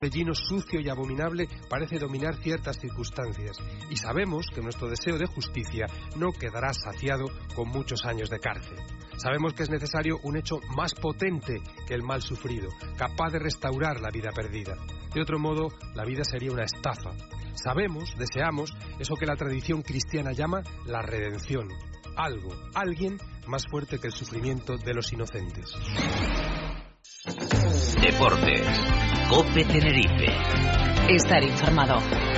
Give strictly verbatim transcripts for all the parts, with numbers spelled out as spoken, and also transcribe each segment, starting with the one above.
torbellino sucio y abominable parece dominar ciertas circunstancias, y sabemos que nuestro deseo de justicia no quedará saciado con muchos años de cárcel. Sabemos que es necesario un hecho más potente que el mal sufrido, capaz de restaurar la vida perdida. De otro modo, la vida sería una estafa. Sabemos, deseamos, eso que la tradición cristiana llama la redención. Algo, alguien más fuerte que el sufrimiento de los inocentes. Deportes. COPE Tenerife. Estar informado.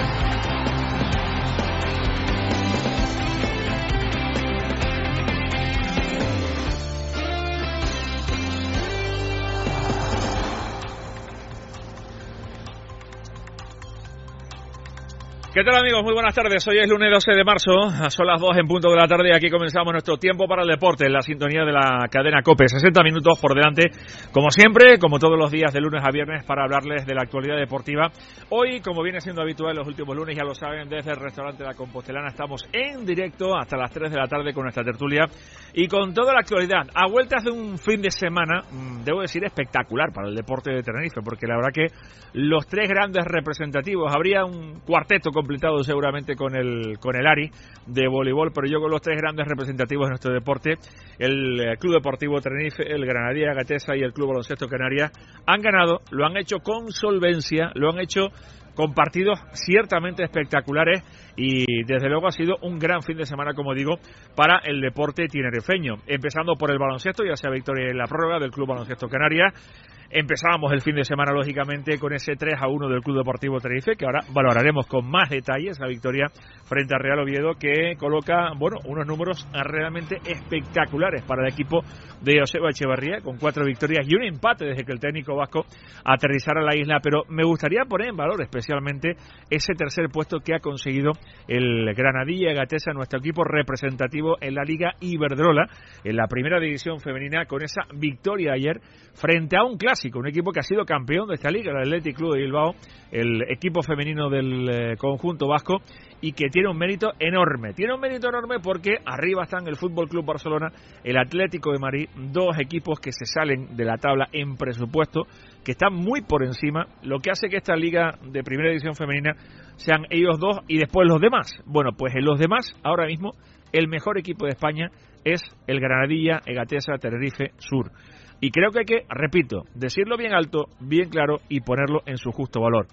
¿Qué tal, amigos? Muy buenas tardes. Hoy es lunes doce de marzo, son las dos en punto de la tarde y aquí comenzamos nuestro tiempo para el deporte en la sintonía de la cadena COPE. sesenta minutos por delante, como siempre, como todos los días de lunes a viernes, para hablarles de la actualidad deportiva. Hoy, como viene siendo habitual los últimos lunes, ya lo saben, desde el restaurante La Compostelana estamos en directo hasta las tres de la tarde con nuestra tertulia y con toda la actualidad. A vueltas de un fin de semana, debo decir, espectacular para el deporte de Tenerife, porque la verdad que los tres grandes representativos, habría un cuarteto completado seguramente con el con el Ari de voleibol, pero yo con los tres grandes representativos de nuestro deporte, el Club Deportivo Tenerife, el Granadilla Gatesa y el Club Baloncesto Canarias, han ganado, lo han hecho con solvencia, lo han hecho con partidos ciertamente espectaculares y desde luego ha sido un gran fin de semana, como digo, para el deporte tinerifeño, empezando por el baloncesto, ya sea victoria en la prórroga del Club Baloncesto Canarias. Empezábamos el fin de semana, lógicamente, con ese tres a uno del Club Deportivo Tenerife, que ahora valoraremos con más detalles, la victoria frente a Real Oviedo, que coloca, bueno, unos números realmente espectaculares para el equipo de Joseba Echevarría, con cuatro victorias y un empate desde que el técnico vasco aterrizara a la isla. Pero me gustaría poner en valor especialmente ese tercer puesto que ha conseguido el Granadilla Gatesa, nuestro equipo representativo en la Liga Iberdrola, en la primera división femenina, con esa victoria ayer frente a un clásico, un equipo que ha sido campeón de esta liga, el Athletic Club de Bilbao, el equipo femenino del eh, conjunto vasco, y que tiene un mérito enorme. Tiene un mérito enorme porque arriba están el Fútbol Club Barcelona, el Atlético de Madrid, dos equipos que se salen de la tabla en presupuesto, que están muy por encima, lo que hace que esta liga de primera división femenina sean ellos dos y después los demás. Bueno, pues en los demás, ahora mismo, el mejor equipo de España es el Granadilla Gatesa Tenerife Sur. Y creo que hay que, repito, decirlo bien alto, bien claro y ponerlo en su justo valor.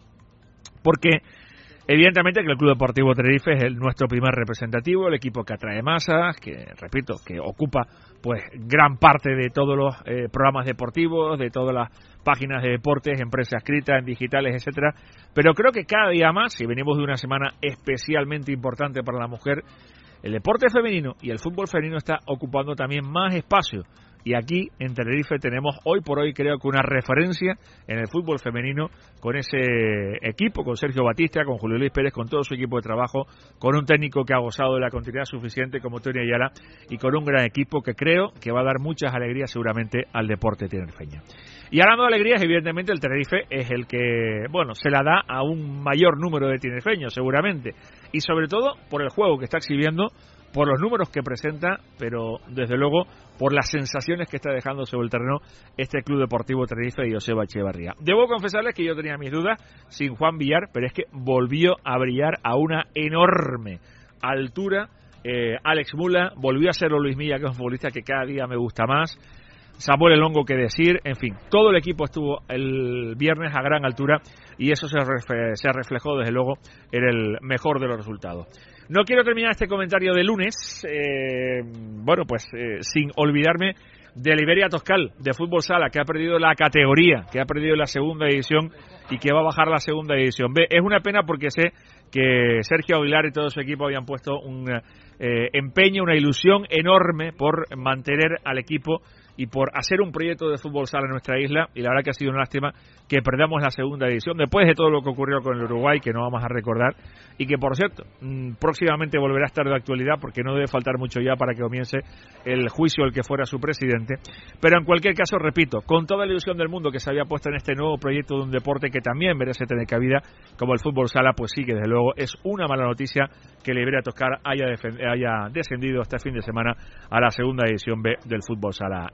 Porque evidentemente que el Club Deportivo Tenerife es el, nuestro primer representativo, el equipo que atrae masas, que, repito, que ocupa pues gran parte de todos los eh, programas deportivos, de todas las páginas de deportes, en prensa escrita, en digitales, etcétera. Pero creo que cada día más, si venimos de una semana especialmente importante para la mujer, el deporte femenino y el fútbol femenino está ocupando también más espacio. Y aquí en Tenerife tenemos hoy por hoy, creo que una referencia en el fútbol femenino, con ese equipo, con Sergio Batista, con Julio Luis Pérez, con todo su equipo de trabajo, con un técnico que ha gozado de la continuidad suficiente como Tony Ayala y con un gran equipo que creo que va a dar muchas alegrías seguramente al deporte tinerifeño. Y hablando de alegrías, evidentemente el Tenerife es el que, bueno, se la da a un mayor número de tinerifeños seguramente, y sobre todo por el juego que está exhibiendo, por los números que presenta, pero desde luego por las sensaciones que está dejando sobre el terreno este Club Deportivo Tenerife y Joseba Echevarría. Debo confesarles que yo tenía mis dudas sin Juan Villar, pero es que volvió a brillar a una enorme altura. Eh, Alex Mula, volvió a serlo Luis Milla, que es un futbolista que cada día me gusta más. Samuel Elongo, que decir, en fin, todo el equipo estuvo el viernes a gran altura y eso se, ref- se reflejó desde luego en el mejor de los resultados. No quiero terminar este comentario de lunes, eh, bueno, pues eh, sin olvidarme de la Iberia Toscal de fútbol sala, que ha perdido la categoría, que ha perdido la segunda división y que va a bajar la segunda división B. Es una pena porque sé que Sergio Aguilar y todo su equipo habían puesto un eh, empeño, una ilusión enorme por mantener al equipo y por hacer un proyecto de fútbol sala en nuestra isla, y la verdad que ha sido una lástima que perdamos la segunda división después de todo lo que ocurrió con el Uruguay, que no vamos a recordar, y que por cierto, mmm, próximamente volverá a estar de actualidad porque no debe faltar mucho ya para que comience el juicio al que fuera su presidente. Pero en cualquier caso, repito, con toda la ilusión del mundo que se había puesto en este nuevo proyecto de un deporte que también merece tener cabida, como el fútbol sala, pues sí que desde luego es una mala noticia que la Iberia Toscar haya, haya descendido este fin de semana a la segunda división B del fútbol sala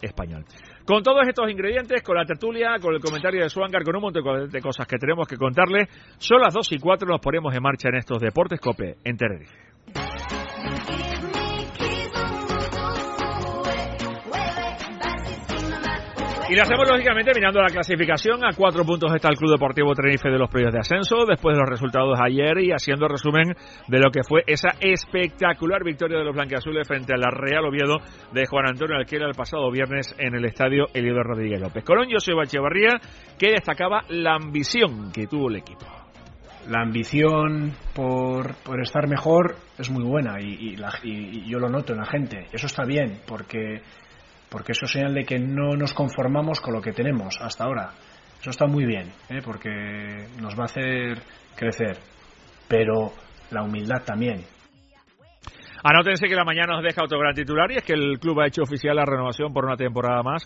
español. Con todos estos ingredientes, con la tertulia, con el comentario de Swankar, con un montón de cosas que tenemos que contarles, son las dos y cuatro, nos ponemos en marcha en estos Deportes COPE en Tenerife. Y lo hacemos lógicamente mirando la clasificación. A cuatro puntos está el Club Deportivo Tenerife de los playoffs de ascenso, después de los resultados de ayer y haciendo resumen de lo que fue esa espectacular victoria de los blanquiazules frente a la Real Oviedo de Juan Antonio Alquera el pasado viernes en el estadio Elío Rodríguez López. Colón, Joseba Echevarría, que destacaba la ambición que tuvo el equipo. La ambición por, por estar mejor es muy buena y, y, la, y, y yo lo noto en la gente. Eso está bien porque... porque eso es señal de que no nos conformamos con lo que tenemos hasta ahora. Eso está muy bien, ¿eh? Porque nos va a hacer crecer, pero la humildad también. Anótense que la mañana nos deja otro gran titular, y es que el club ha hecho oficial la renovación por una temporada más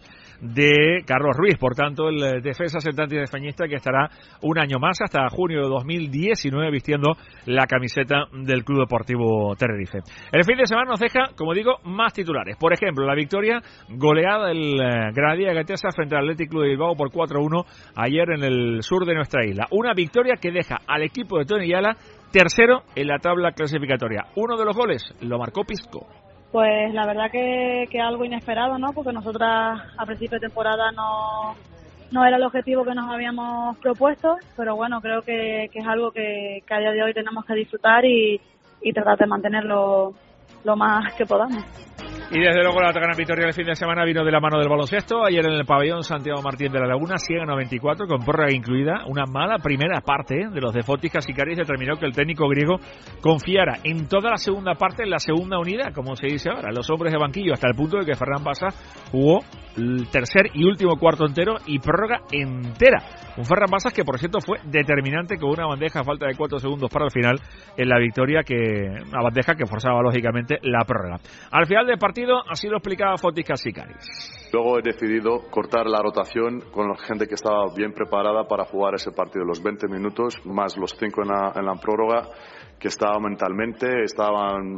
de Carlos Ruiz, por tanto el defensa sentante y defeñista, que estará un año más hasta junio de dos mil diecinueve vistiendo la camiseta del Club Deportivo Tenerife. El fin de semana nos deja, como digo, más titulares. Por ejemplo, la victoria goleada del Granadilla Gatesa frente al Athletic Club de Bilbao por cuatro a uno ayer en el sur de nuestra isla. Una victoria que deja al equipo de Tony Yala tercero en la tabla clasificatoria. Uno de los goles lo marcó Pisco. Pues la verdad que, que algo inesperado, ¿no? Porque nosotras a principio de temporada no, no era el objetivo que nos habíamos propuesto, pero bueno, creo que, que es algo que, que a día de hoy tenemos que disfrutar y, y tratar de mantenerlo lo más que podamos. Y desde luego la gran victoria del fin de semana vino de la mano del baloncesto. Ayer en el pabellón Santiago Martín de la Laguna, cien a noventa y cuatro, con prórroga incluida. Una mala primera parte de los de Fotis Sicaris determinó que el técnico griego confiara en toda la segunda parte, en la segunda unidad, como se dice ahora, los hombres de banquillo, hasta el punto de que Ferran Bassa jugó el tercer y último cuarto entero y prórroga entera. Un Ferran Bassa que, por cierto, fue determinante con una bandeja a falta de cuatro segundos para el final en la victoria, que una bandeja que forzaba lógicamente la prórroga. Al final del partido, así lo explicaba Fotis Sicaris. Luego he decidido cortar la rotación con la gente que estaba bien preparada para jugar ese partido, los veinte minutos más los cinco en la, en la prórroga, que estaban mentalmente, estaban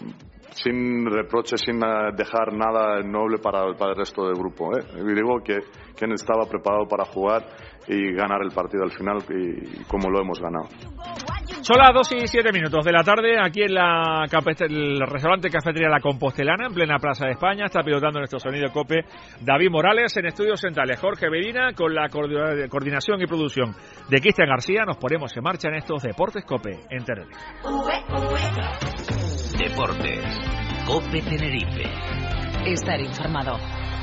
sin reproches, sin dejar nada noble para, para el resto del grupo, ¿eh? Y digo que quien estaba preparado para jugar y ganar el partido al final, y como lo hemos ganado. Son las dos y siete minutos de la tarde, aquí en la el restaurante Cafetería La Compostelana, en plena Plaza de España. Está pilotando nuestro sonido COPE David Morales, en estudios centrales Jorge Medina, con la coordinación y producción de Cristian García. Nos ponemos en marcha en estos Deportes COPE en Tenerife. Deportes COPE Tenerife. Estar informado.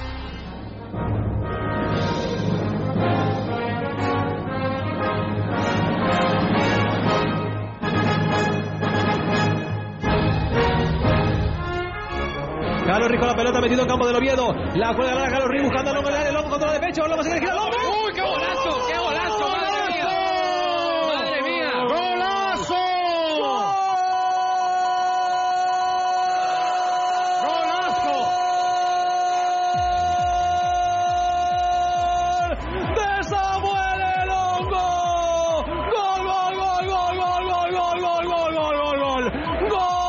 Carlos Rico la pelota metido en campo del Oviedo. La cuelga la Carlos Rico buscando el longo del longo contra de pecho. Lo va a seguir girando. ¡Uy, qué golazo! ¡Qué golazo! ¡Madre mía! ¡Madre mía! ¡Golazo! ¡Golazo! ¡De Samuel Elongo! ¡Gol, gol, gol, gol, gol, gol, gol, gol, gol, gol, gol, gol! ¡Gol!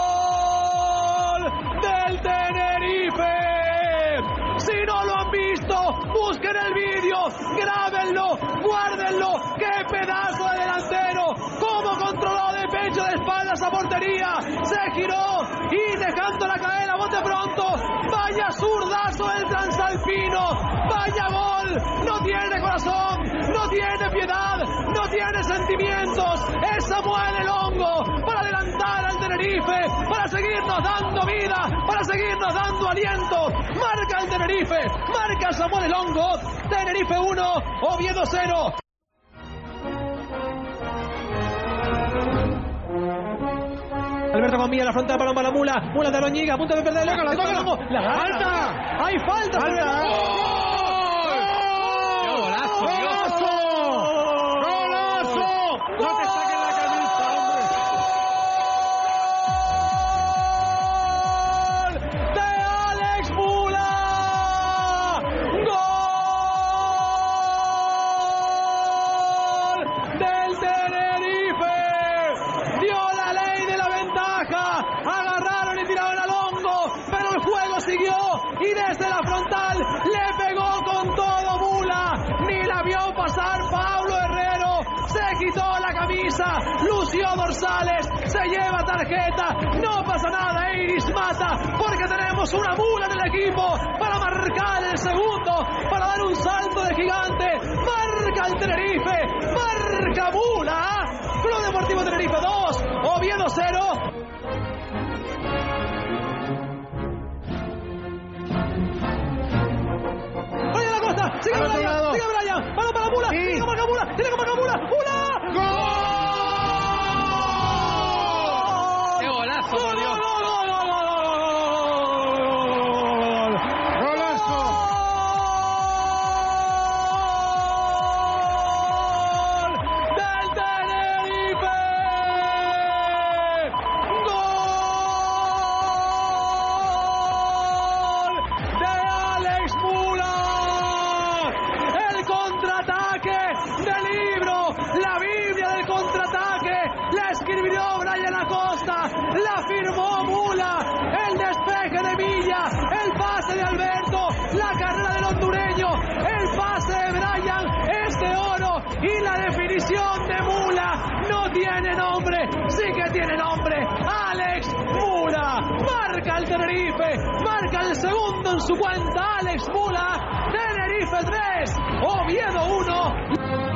Busquen el vídeo, grábenlo, guárdenlo. ¡Qué pedazo de delantero! ¡Cómo controló de pecho, de espaldas a portería! Se giró y dejándola caer a bote pronto. ¡Vaya zurdazo del transalpino! ¡Vaya gol! No tiene corazón, no tiene piedad, no tiene sentimientos. Es Samuel Elongo para adelantar al Tenerife, para seguirnos dando vida, para seguirnos dando aliento. Marca el Tenerife, marca Samuel Elongo. Tenerife uno, Oviedo cero. Alberto Comilla, la frontal para la Mula. Mula de Loñiga, a punto de perder el la toca, la falta. Hay falta. ¡Qué golazo! ¡Golazo! ¡Golazo! ¡No te saquen la camisa, hombre! ¡Gol de Alex Mula! ¡Gol del Tenerife! Dio la ley de la ventaja. Agarraron y tiraron al hongo, pero el juego siguió y desde la frontal quitó la camisa, lució dorsales, se lleva tarjeta, no pasa nada, Iris Mata, porque tenemos una mula en el equipo para marcar el segundo, para dar un salto de gigante. Marca el Tenerife, marca Mula. Club Deportivo Tenerife dos, Oviedo cero. Brian Acosta, sigue Brian, sigue Brian, balón para Mula, tiene que marcar Mula, tiene que marcar Mula, Mula. ¡Gol! ¡Qué golazo, por Dios! De Mula no tiene nombre, sí que tiene nombre. Alex Mula marca el Tenerife, marca el segundo en su cuenta. Alex Mula, Tenerife tres, Oviedo uno.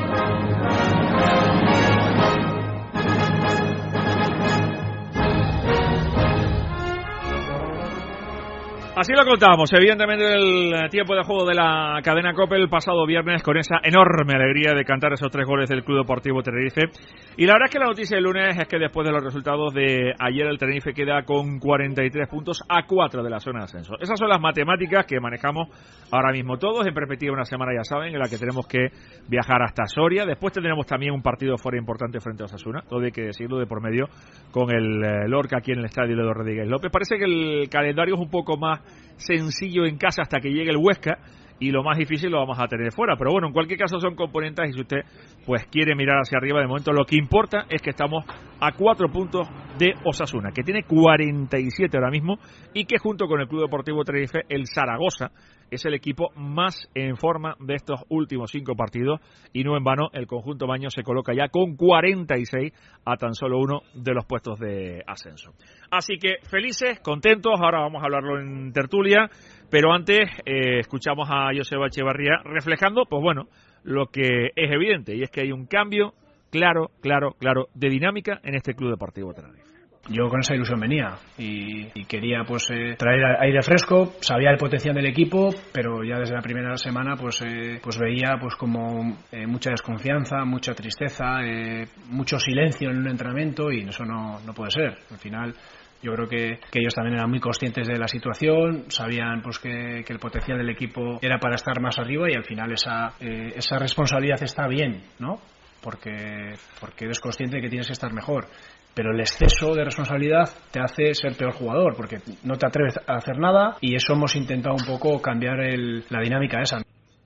Así lo contamos, evidentemente, el tiempo de juego de la cadena COPE el pasado viernes, con esa enorme alegría de cantar esos tres goles del Club Deportivo Tenerife. Y la verdad es que la noticia del lunes es que después de los resultados de ayer, el Tenerife queda con cuarenta y tres puntos a cuatro de la zona de ascenso. Esas son las matemáticas que manejamos ahora mismo todos, en perspectiva una semana, ya saben, en la que tenemos que viajar hasta Soria. Después tendremos también un partido fuera importante frente a Osasuna, todo hay que decirlo, de por medio, con el eh, Lorca aquí en el estadio de Ledo Rodríguez López. Parece que el calendario es un poco más sencillo en casa hasta que llegue el Huesca, y lo más difícil lo vamos a tener fuera, pero bueno, en cualquier caso son componentes, y si usted pues quiere mirar hacia arriba, de momento lo que importa es que estamos a cuatro puntos de Osasuna, que tiene cuarenta y siete ahora mismo, y que junto con el Club Deportivo Tenerife, el Zaragoza es el equipo más en forma de estos últimos cinco partidos, y no en vano el conjunto baño se coloca ya con cuarenta y seis a tan solo uno de los puestos de ascenso. Así que felices, contentos, ahora vamos a hablarlo en tertulia, pero antes eh, escuchamos a Joseba Echevarría reflejando, pues bueno, lo que es evidente, y es que hay un cambio claro, claro, claro de dinámica en este Club Deportivo Tenerife. Yo con esa ilusión venía y, y quería pues eh, traer aire fresco, sabía el potencial del equipo, pero ya desde la primera semana pues eh, pues veía pues como eh, mucha desconfianza, mucha tristeza, eh, mucho silencio en un entrenamiento, y eso no, no puede ser. Al final yo creo que, que ellos también eran muy conscientes de la situación, sabían pues que, que el potencial del equipo era para estar más arriba, y al final esa eh, esa responsabilidad está bien, ¿no? Porque porque eres consciente de que tienes que estar mejor. Pero el exceso de responsabilidad te hace ser peor jugador, porque no te atreves a hacer nada, y eso hemos intentado un poco cambiar el, la dinámica esa.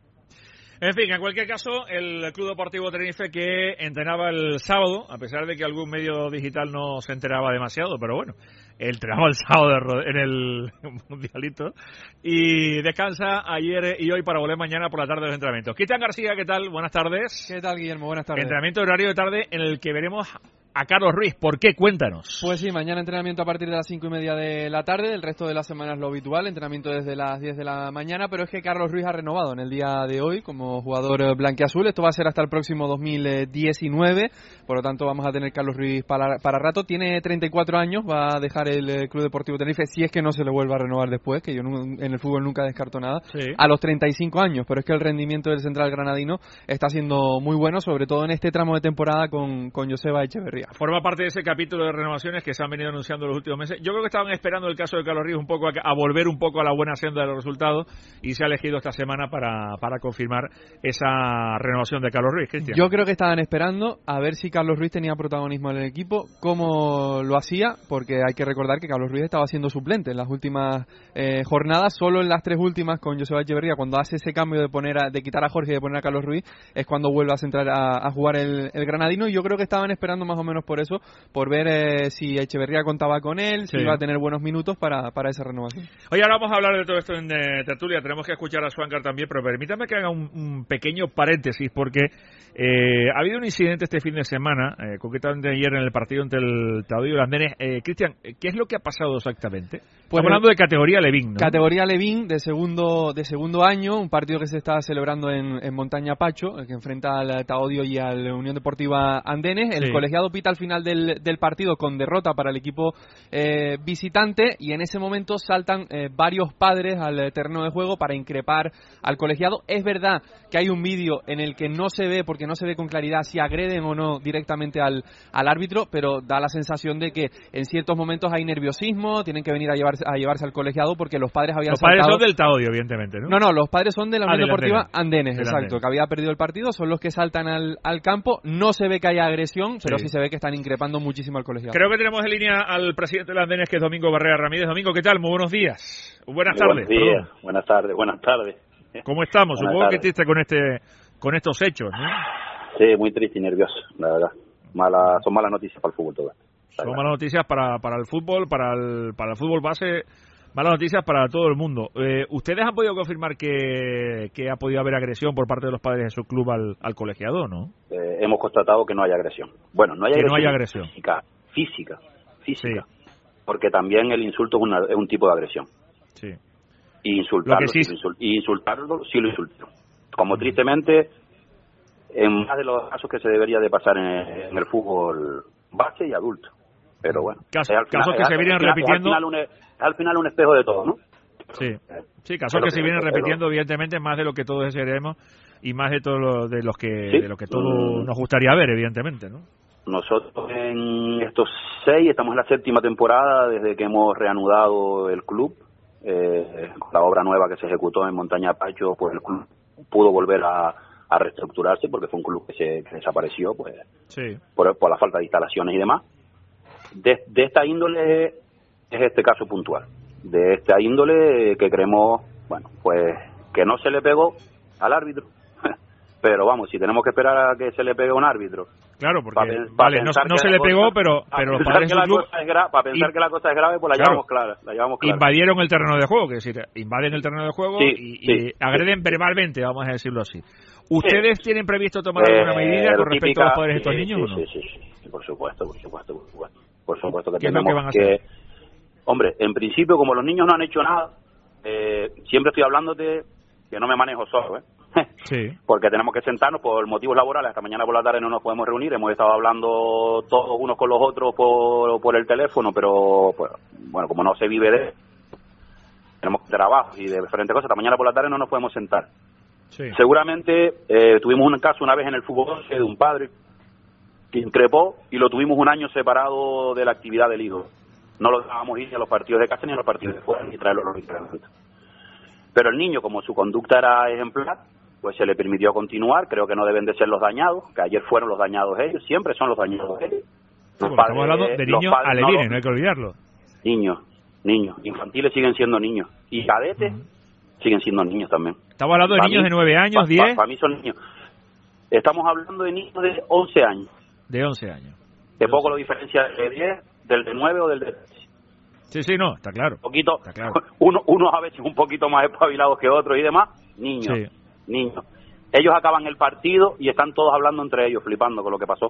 En fin, en cualquier caso, el Club Deportivo Tenerife, que entrenaba el sábado, a pesar de que algún medio digital no se enteraba demasiado, pero bueno, entrenaba el sábado en el Mundialito, y descansa ayer y hoy para volver mañana por la tarde de los entrenamientos. Cristian García, ¿qué tal? Buenas tardes. ¿Qué tal, Guillermo? Buenas tardes. Entrenamiento horario de tarde en el que veremos a Carlos Ruiz. ¿Por qué? Cuéntanos. Pues sí, mañana entrenamiento a partir de las cinco y media de la tarde. El resto de las semanas lo habitual, entrenamiento desde las diez de la mañana. Pero es que Carlos Ruiz ha renovado en el día de hoy como jugador blanquiazul. Esto va a ser hasta el próximo dos mil diecinueve. Por lo tanto, vamos a tener Carlos Ruiz para, para rato. Tiene treinta y cuatro años. Va a dejar el Club Deportivo Tenerife, si es que no se le vuelva a renovar después, que yo no, en el fútbol nunca descarto nada, sí, a los treinta y cinco años. Pero es que el rendimiento del central granadino está siendo muy bueno, sobre todo en este tramo de temporada con, con Joseba Echeverría. Forma parte de ese capítulo de renovaciones que se han venido anunciando los últimos meses. Yo creo que estaban esperando el caso de Carlos Ruiz un poco a, a volver un poco a la buena senda de los resultados, y se ha elegido esta semana para, para confirmar esa renovación de Carlos Ruiz. Cristian. Yo creo que estaban esperando a ver si Carlos Ruiz tenía protagonismo en el equipo, cómo lo hacía, porque hay que recordar que Carlos Ruiz estaba siendo suplente en las últimas eh, jornadas, solo en las tres últimas con Joseba Echeverría, cuando hace ese cambio de poner a, de quitar a Jorge y de poner a Carlos Ruiz, es cuando vuelve a centrar a, a jugar el, el granadino, y yo creo que estaban esperando más o menos menos por eso, por ver eh, si Echeverría contaba con él, si sí. iba a tener buenos minutos para, para esa renovación. Oye, ahora vamos a hablar de todo esto en eh, tertulia, tenemos que escuchar a Swankar también, pero permítame que haga un, un pequeño paréntesis, porque eh, ha habido un incidente este fin de semana, eh, concretamente ayer en el partido entre el Taodillo y el Andenes. Eh, Cristian, ¿qué es lo que ha pasado exactamente? Pues, Estamos hablando de categoría Levín, ¿no? Categoría Levín de segundo de segundo año, un partido que se está celebrando en, en Montaña Pacho, el que enfrenta al Taodio y a la Unión Deportiva Andenes. El sí. colegiado pita al final del, del partido con derrota para el equipo eh, visitante, y en ese momento saltan eh, varios padres al terreno de juego para increpar al colegiado. Es verdad que hay un vídeo en el que no se ve, porque no se ve con claridad si agreden o no directamente al, al árbitro, pero da la sensación de que en ciertos momentos hay nerviosismo, tienen que venir a llevarse, a llevarse al colegiado porque los padres habían Los padres saltado... son del Taodio, evidentemente, ¿no? No, no, los padres son de la ah, Unión de Deportiva Andenes, Andenes, de exacto, Andenes. que había perdido el partido, son los que saltan al, al campo. No se ve que haya agresión, pero sí. sí se ve que están increpando muchísimo al colegiado. Creo que tenemos en línea al presidente de Andenes, que es Domingo Barrera Ramírez. Domingo, ¿qué tal? Muy buenos días. Buenas Muy tardes. Buenos días, perdón. buenas tardes, buenas tardes. ¿Cómo estamos? Buenas Supongo tardes. que triste con este, con estos hechos, ¿no? Sí, muy triste y nervioso, la verdad. Mala, son malas noticias para el fútbol todo esto. Son verdad. malas noticias para, para el fútbol, para el, para el fútbol base, malas noticias para todo el mundo. Eh, ¿Ustedes han podido confirmar que, que ha podido haber agresión por parte de los padres de su club al, al colegiado, no? Eh, hemos constatado que no hay agresión. Bueno, no hay que agresión, no hay agresión. Física, física, física. Sí. Porque también el insulto es, una, es un tipo de agresión. Sí. Y insultarlo, sí... sí, insult, y insultarlo sí lo insultaron. Como tristemente, en más de los casos que se debería de pasar en, en el fútbol base y adulto. Pero bueno. Caso, al final, casos que al, se vienen al final, repitiendo. Es al, final un, es al final un espejo de todo, ¿no? Sí, sí, casos que se vienen repitiendo, evidentemente, más de lo que todos desearemos y más de todo lo, de los que ¿Sí? de lo que todos nos gustaría ver, evidentemente, ¿no? Nosotros en estos seis, estamos en la séptima temporada desde que hemos reanudado el club. Eh, con la obra nueva que se ejecutó en Montaña Pacho, pues el club pudo volver a, a reestructurarse porque fue un club que se que desapareció pues sí. por, por la falta de instalaciones y demás. De, de esta índole es este caso puntual. De esta índole que creemos, bueno, pues que no se le pegó al árbitro. Pero vamos, si tenemos que esperar a que se le pegue a un árbitro. Claro, porque para, vale, para no, no se le pegó, cosa, pero, pero los padres del club... Gra- para pensar y, que la cosa es grave, pues la claro, llevamos clara, la llevamos clara. Invadieron el terreno de juego, que es decir, invaden el terreno de juego sí, y, sí, y agreden sí. verbalmente, vamos a decirlo así. ¿Ustedes sí. tienen previsto tomar alguna medida eh, con respecto típica, a los padres de estos sí, niños sí, o no? Sí, sí, sí, por supuesto, por supuesto, por supuesto. Por supuesto que ¿Qué tenemos es lo que van a hacer? que... Hombre, en principio, como los niños no han hecho nada, eh, siempre estoy hablándote que no me manejo solo, ¿eh? Sí. Porque tenemos que sentarnos por motivos laborales. Hasta mañana por la tarde no nos podemos reunir. Hemos estado hablando todos unos con los otros por, por el teléfono, pero pues, bueno, como no se vive de tenemos trabajo y de diferentes cosas, hasta mañana por la tarde no nos podemos sentar. Sí. Seguramente eh, tuvimos un caso una vez en el fútbol de un padre que increpó y lo tuvimos un año separado de la actividad del hijo. No lo dejábamos ir ni a los partidos de casa ni a los partidos de fuera, ni traerlo a los entrenamientos. Pero el niño, como su conducta era ejemplar, pues se le permitió continuar. Creo que no deben de ser los dañados, que ayer fueron los dañados ellos, siempre son los dañados ellos. Los sí, padres, estamos hablando de niños padres, alevines, no, no hay que olvidarlo. Niños, niños, infantiles siguen siendo niños, y cadetes uh-huh. siguen siendo niños también. Estamos hablando de para niños mí, de nueve años, diez. Para, para mí son niños. Estamos hablando de niños de once años. De once años. De poco lo diferencia del de diez, del de nueve o del de trece. Sí, sí, no, está claro. Un poquito, está claro. Uno, unos a veces un poquito más espabilados que otros y demás. Niños, sí. niños. Ellos acaban el partido y están todos hablando entre ellos, flipando con lo que pasó.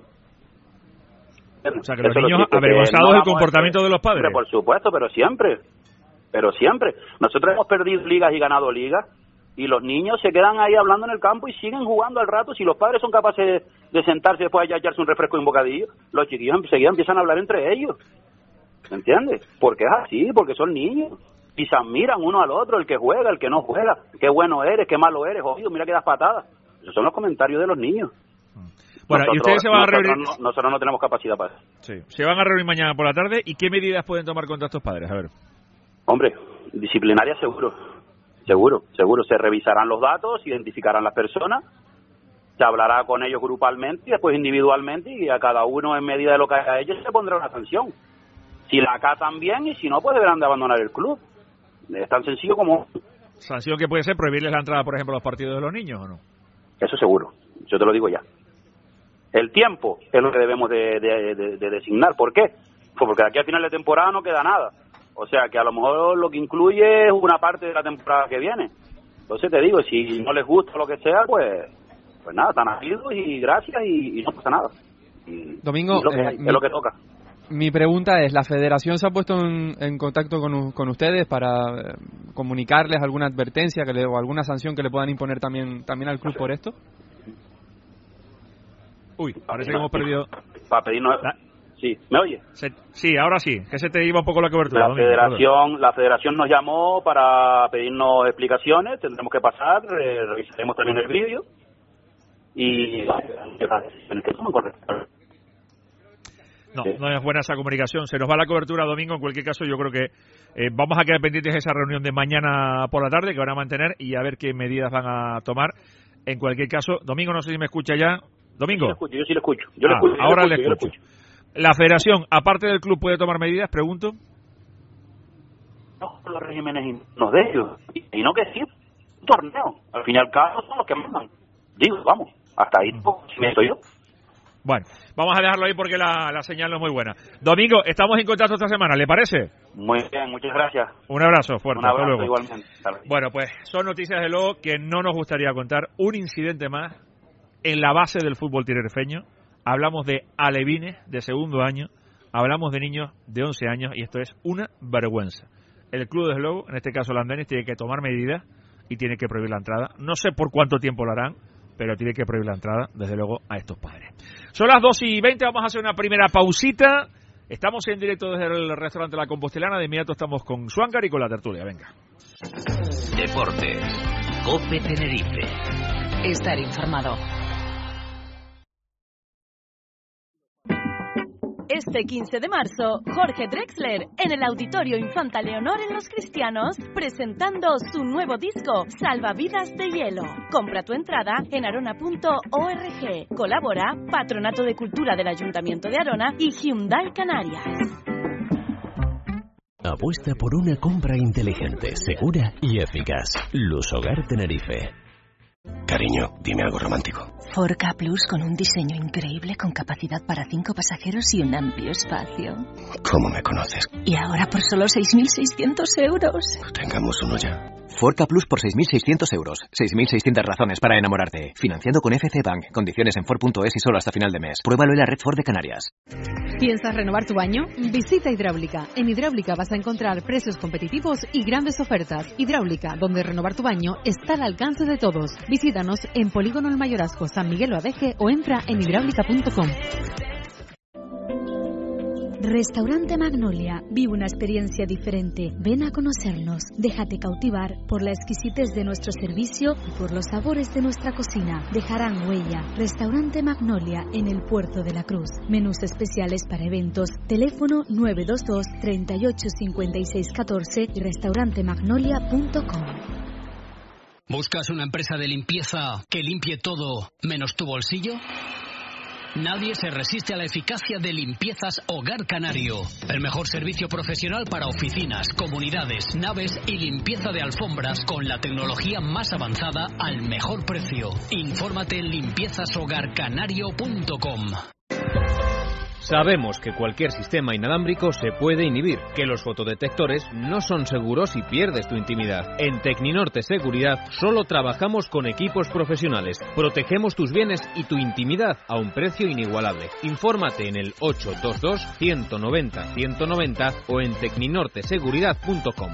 O sea, que los niños avergonzados del comportamiento de los padres. Siempre, por supuesto, pero siempre. Pero siempre. Nosotros hemos perdido ligas y ganado ligas y los niños se quedan ahí hablando en el campo y siguen jugando al rato. Si los padres son capaces de, de sentarse después de echarse un refresco y un bocadillo, los chiquillos enseguida empiezan a hablar entre ellos. ¿Me entiendes? Porque es así, porque son niños. Y se admiran uno al otro, el que juega, el que no juega. Qué bueno eres, qué malo eres, oído, mira que das patadas. Esos son los comentarios de los niños. Bueno, nosotros, y ustedes se van a reunir... Nosotros no, nosotros no tenemos capacidad para eso. Sí. Se van a reunir mañana por la tarde. ¿Y qué medidas pueden tomar contra estos padres? A ver. Hombre, disciplinaria seguro. Seguro, seguro. Se revisarán los datos, identificarán las personas, se hablará con ellos grupalmente y después individualmente, y a cada uno en medida de lo que haga ellos se pondrá una sanción. Si la acatan bien y si no, pues deberán de abandonar el club. Es tan sencillo como... ¿Sanción que puede ser prohibirles la entrada, por ejemplo, a los partidos de los niños o no? Eso seguro, yo te lo digo ya. El tiempo es lo que debemos de, de, de, de designar. ¿Por qué? Pues porque aquí al final de temporada no queda nada. O sea, que a lo mejor lo que incluye es una parte de la temporada que viene. Entonces te digo, si no les gusta lo que sea, pues pues nada, están nacidos y gracias y, y no pasa nada. Y, Domingo, y lo que eh, hay, mi, es lo que toca. Mi pregunta es, ¿la federación se ha puesto en, en contacto con, con ustedes para eh, comunicarles alguna advertencia que le, o alguna sanción que le puedan imponer también también al club por esto? Uy, parece que hemos perdido... Para pedirnos... La... Sí, ¿me oye? Se... Sí, ahora sí, que se te iba un poco la cobertura. La Domingo, federación la federación nos llamó para pedirnos explicaciones, tendremos que pasar, eh, revisaremos también el vídeo y las decisiones que toman correctas. No, no es buena esa comunicación. Se nos va la cobertura, Domingo. En cualquier caso, yo creo que eh, vamos a quedar pendientes de esa reunión de mañana por la tarde que van a mantener y a ver qué medidas van a tomar. En cualquier caso, Domingo, no sé si me escucha ya. Domingo. Yo sí lo escucho, yo sí lo escucho. Yo ah, lo escucho, yo ahora lo escucho, le escucho. La federación, aparte del club, ¿puede tomar medidas? Pregunto. No, los regímenes no de ellos. Y, y no que sí, un torneo. Al fin y al cabo son los que mandan. Digo, vamos, hasta ahí si me estoy yo. Bueno, vamos a dejarlo ahí porque la, la señal no es muy buena. Domingo, estamos en contacto esta semana, ¿le parece? Muy bien, muchas gracias. Un abrazo fuerte. Un abrazo, hasta luego. igualmente. Bueno, pues son noticias de luego que no nos gustaría contar. Un incidente más en la base del fútbol tinerfeño. Hablamos de alevines de segundo año, hablamos de niños de once años y esto es una vergüenza. El club, desde luego, en este caso Landenis, tiene que tomar medidas y tiene que prohibir la entrada. No sé por cuánto tiempo lo harán, pero tiene que prohibir la entrada, desde luego, a estos padres. Son las dos y veinte, vamos a hacer una primera pausita. Estamos en directo desde el restaurante La Compostelana, de inmediato estamos con Suáncar y con la tertulia, venga. Deportes, COPE Tenerife. Estar informado. Este quince de marzo, Jorge Drexler en el Auditorio Infanta Leonor en Los Cristianos, presentando su nuevo disco, Salvavidas de Hielo. Compra tu entrada en arona punto org. Colabora Patronato de Cultura del Ayuntamiento de Arona y Hyundai Canarias. Apuesta por una compra inteligente, segura y eficaz. Luz Hogar Tenerife. Cariño, dime algo romántico. Ford Ka Plus con un diseño increíble con capacidad para cinco pasajeros y un amplio espacio. ¿Cómo me conoces? Y ahora por solo seis mil seiscientos euros. Tengamos uno ya. Ford Ka Plus por seis mil seiscientos euros. seis mil seiscientas razones para enamorarte. Financiando con F C Bank. Condiciones en Ford punto es y solo hasta final de mes. Pruébalo en la red Ford de Canarias. ¿Piensas renovar tu baño? Visita Hidráulica. En Hidráulica vas a encontrar precios competitivos y grandes ofertas. Hidráulica, donde renovar tu baño está al alcance de todos. Visítanos en Polígono El Mayorazgo, San Miguel Oadeje o entra en hidráulica punto com. Restaurante Magnolia. Vive una experiencia diferente. Ven a conocernos. Déjate cautivar por la exquisitez de nuestro servicio y por los sabores de nuestra cocina. Dejarán huella. Restaurante Magnolia en el Puerto de la Cruz. Menús especiales para eventos. Teléfono nueve dos dos, treinta y ocho, cincuenta y seis, catorce y restaurante magnolia punto com. ¿Buscas una empresa de limpieza que limpie todo menos tu bolsillo? Nadie se resiste a la eficacia de Limpiezas Hogar Canario. El mejor servicio profesional para oficinas, comunidades, naves y limpieza de alfombras con la tecnología más avanzada al mejor precio. Infórmate en limpiezas hogar canario punto com. Sabemos que cualquier sistema inalámbrico se puede inhibir, que los fotodetectores no son seguros y pierdes tu intimidad. En Tecninorte Seguridad solo trabajamos con equipos profesionales. Protegemos tus bienes y tu intimidad a un precio inigualable. Infórmate en el ocho dos dos, uno nueve cero, uno nueve cero o en tecninorte seguridad punto com.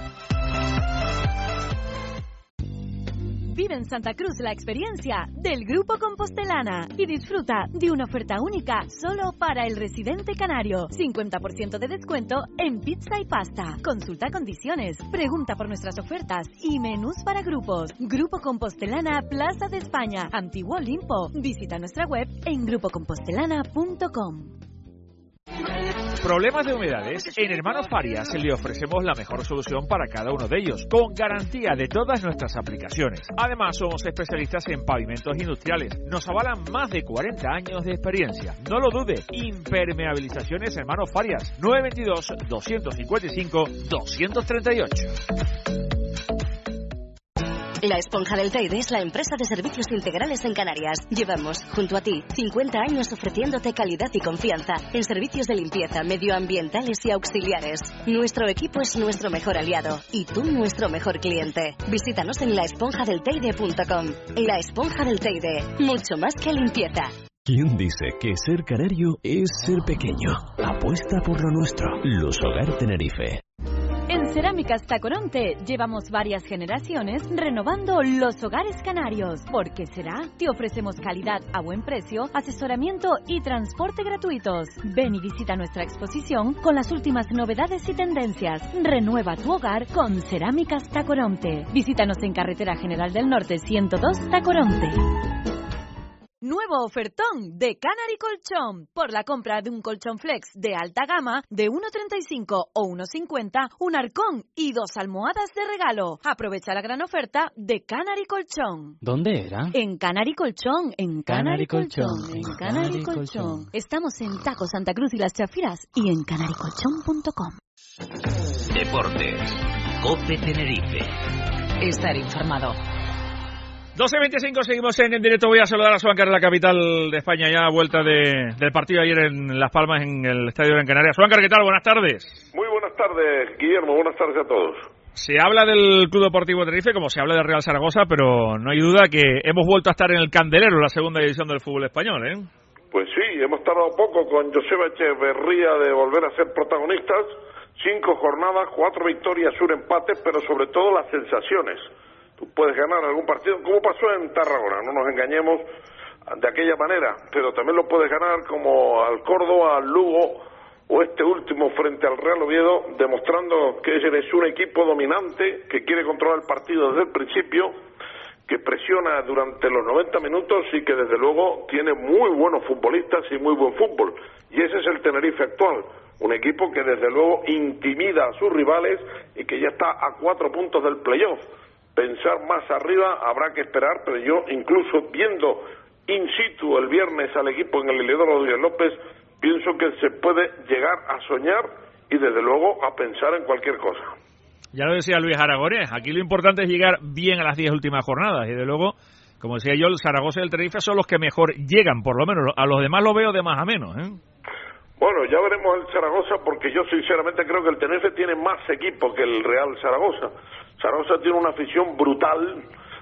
Vive en Santa Cruz la experiencia del Grupo Compostelana y disfruta de una oferta única solo para el residente canario. cincuenta por ciento de descuento en pizza y pasta. Consulta condiciones, pregunta por nuestras ofertas y menús para grupos. Grupo Compostelana, Plaza de España, Antiguo Olimpo. Visita nuestra web en grupo compostelana punto com. Problemas de humedades. En Hermanos Farias le ofrecemos la mejor solución para cada uno de ellos, con garantía de todas nuestras aplicaciones. Además, somos especialistas en pavimentos industriales. Nos avalan más de cuarenta años de experiencia. No lo dude. Impermeabilizaciones Hermanos Farias. nueve dos dos, dos cinco cinco, dos tres ocho. La Esponja del Teide es la empresa de servicios integrales en Canarias. Llevamos, junto a ti, cincuenta años ofreciéndote calidad y confianza en servicios de limpieza, medioambientales y auxiliares. Nuestro equipo es nuestro mejor aliado y tú nuestro mejor cliente. Visítanos en la esponja del teide punto com. La Esponja del Teide, mucho más que limpieza. ¿Quién dice que ser canario es ser pequeño? Apuesta por lo nuestro. Lusogar Tenerife. En Cerámicas Tacoronte llevamos varias generaciones renovando los hogares canarios. ¿Por qué será? Te ofrecemos calidad a buen precio, asesoramiento y transporte gratuitos. Ven y visita nuestra exposición con las últimas novedades y tendencias. Renueva tu hogar con Cerámicas Tacoronte. Visítanos en Carretera General del Norte ciento dos Tacoronte. Nuevo ofertón de Canary Colchón. Por la compra de un colchón flex de alta gama de uno treinta y cinco o uno cincuenta, un arcón y dos almohadas de regalo. Aprovecha la gran oferta de Canary Colchón. ¿Dónde era? En Canary Colchón, en Canary, Canary Colchón, Colchón, en Canary, Canary Colchón. Colchón. Estamos en Taco Santa Cruz y Las Chafiras y en canary colchón punto com. Deportes. COPE Tenerife. Estar informado. doce veinticinco, seguimos en, en directo. Voy a saludar a Suáncar de la capital de España, ya a vuelta de, del partido ayer en Las Palmas, en el Estadio Gran Canaria. Suáncar, ¿qué tal? Buenas tardes. Muy buenas tardes, Guillermo. Buenas tardes a todos. Se habla del Club Deportivo Tenerife como se habla del Real Zaragoza, pero no hay duda que hemos vuelto a estar en el candelero, la segunda división del fútbol español, ¿eh? Pues sí, hemos tardado poco con Joseba Echeverría de volver a ser protagonistas. Cinco jornadas, cuatro victorias, un empate, pero sobre todo las sensaciones. Tú puedes ganar algún partido, como pasó en Tarragona, no nos engañemos de aquella manera, pero también lo puedes ganar como al Córdoba, al Lugo o este último frente al Real Oviedo, demostrando que eres un equipo dominante, que quiere controlar el partido desde el principio, que presiona durante los noventa minutos y que desde luego tiene muy buenos futbolistas y muy buen fútbol. Y ese es el Tenerife actual, un equipo que desde luego intimida a sus rivales y que ya está a cuatro puntos del playoff. Pensar más arriba habrá que esperar, pero yo incluso viendo in situ el viernes al equipo en el Heliodoro Díaz López, pienso que se puede llegar a soñar y desde luego a pensar en cualquier cosa. Ya lo decía Luis Aragonés, aquí lo importante es llegar bien a las diez últimas jornadas y desde luego, como decía yo, el Zaragoza y el Tenerife son los que mejor llegan, por lo menos. A los demás lo veo de más a menos, ¿eh? Bueno, ya veremos el Zaragoza, porque yo sinceramente creo que el Tenerife tiene más equipo que el Real Zaragoza. Zaragoza tiene una afición brutal,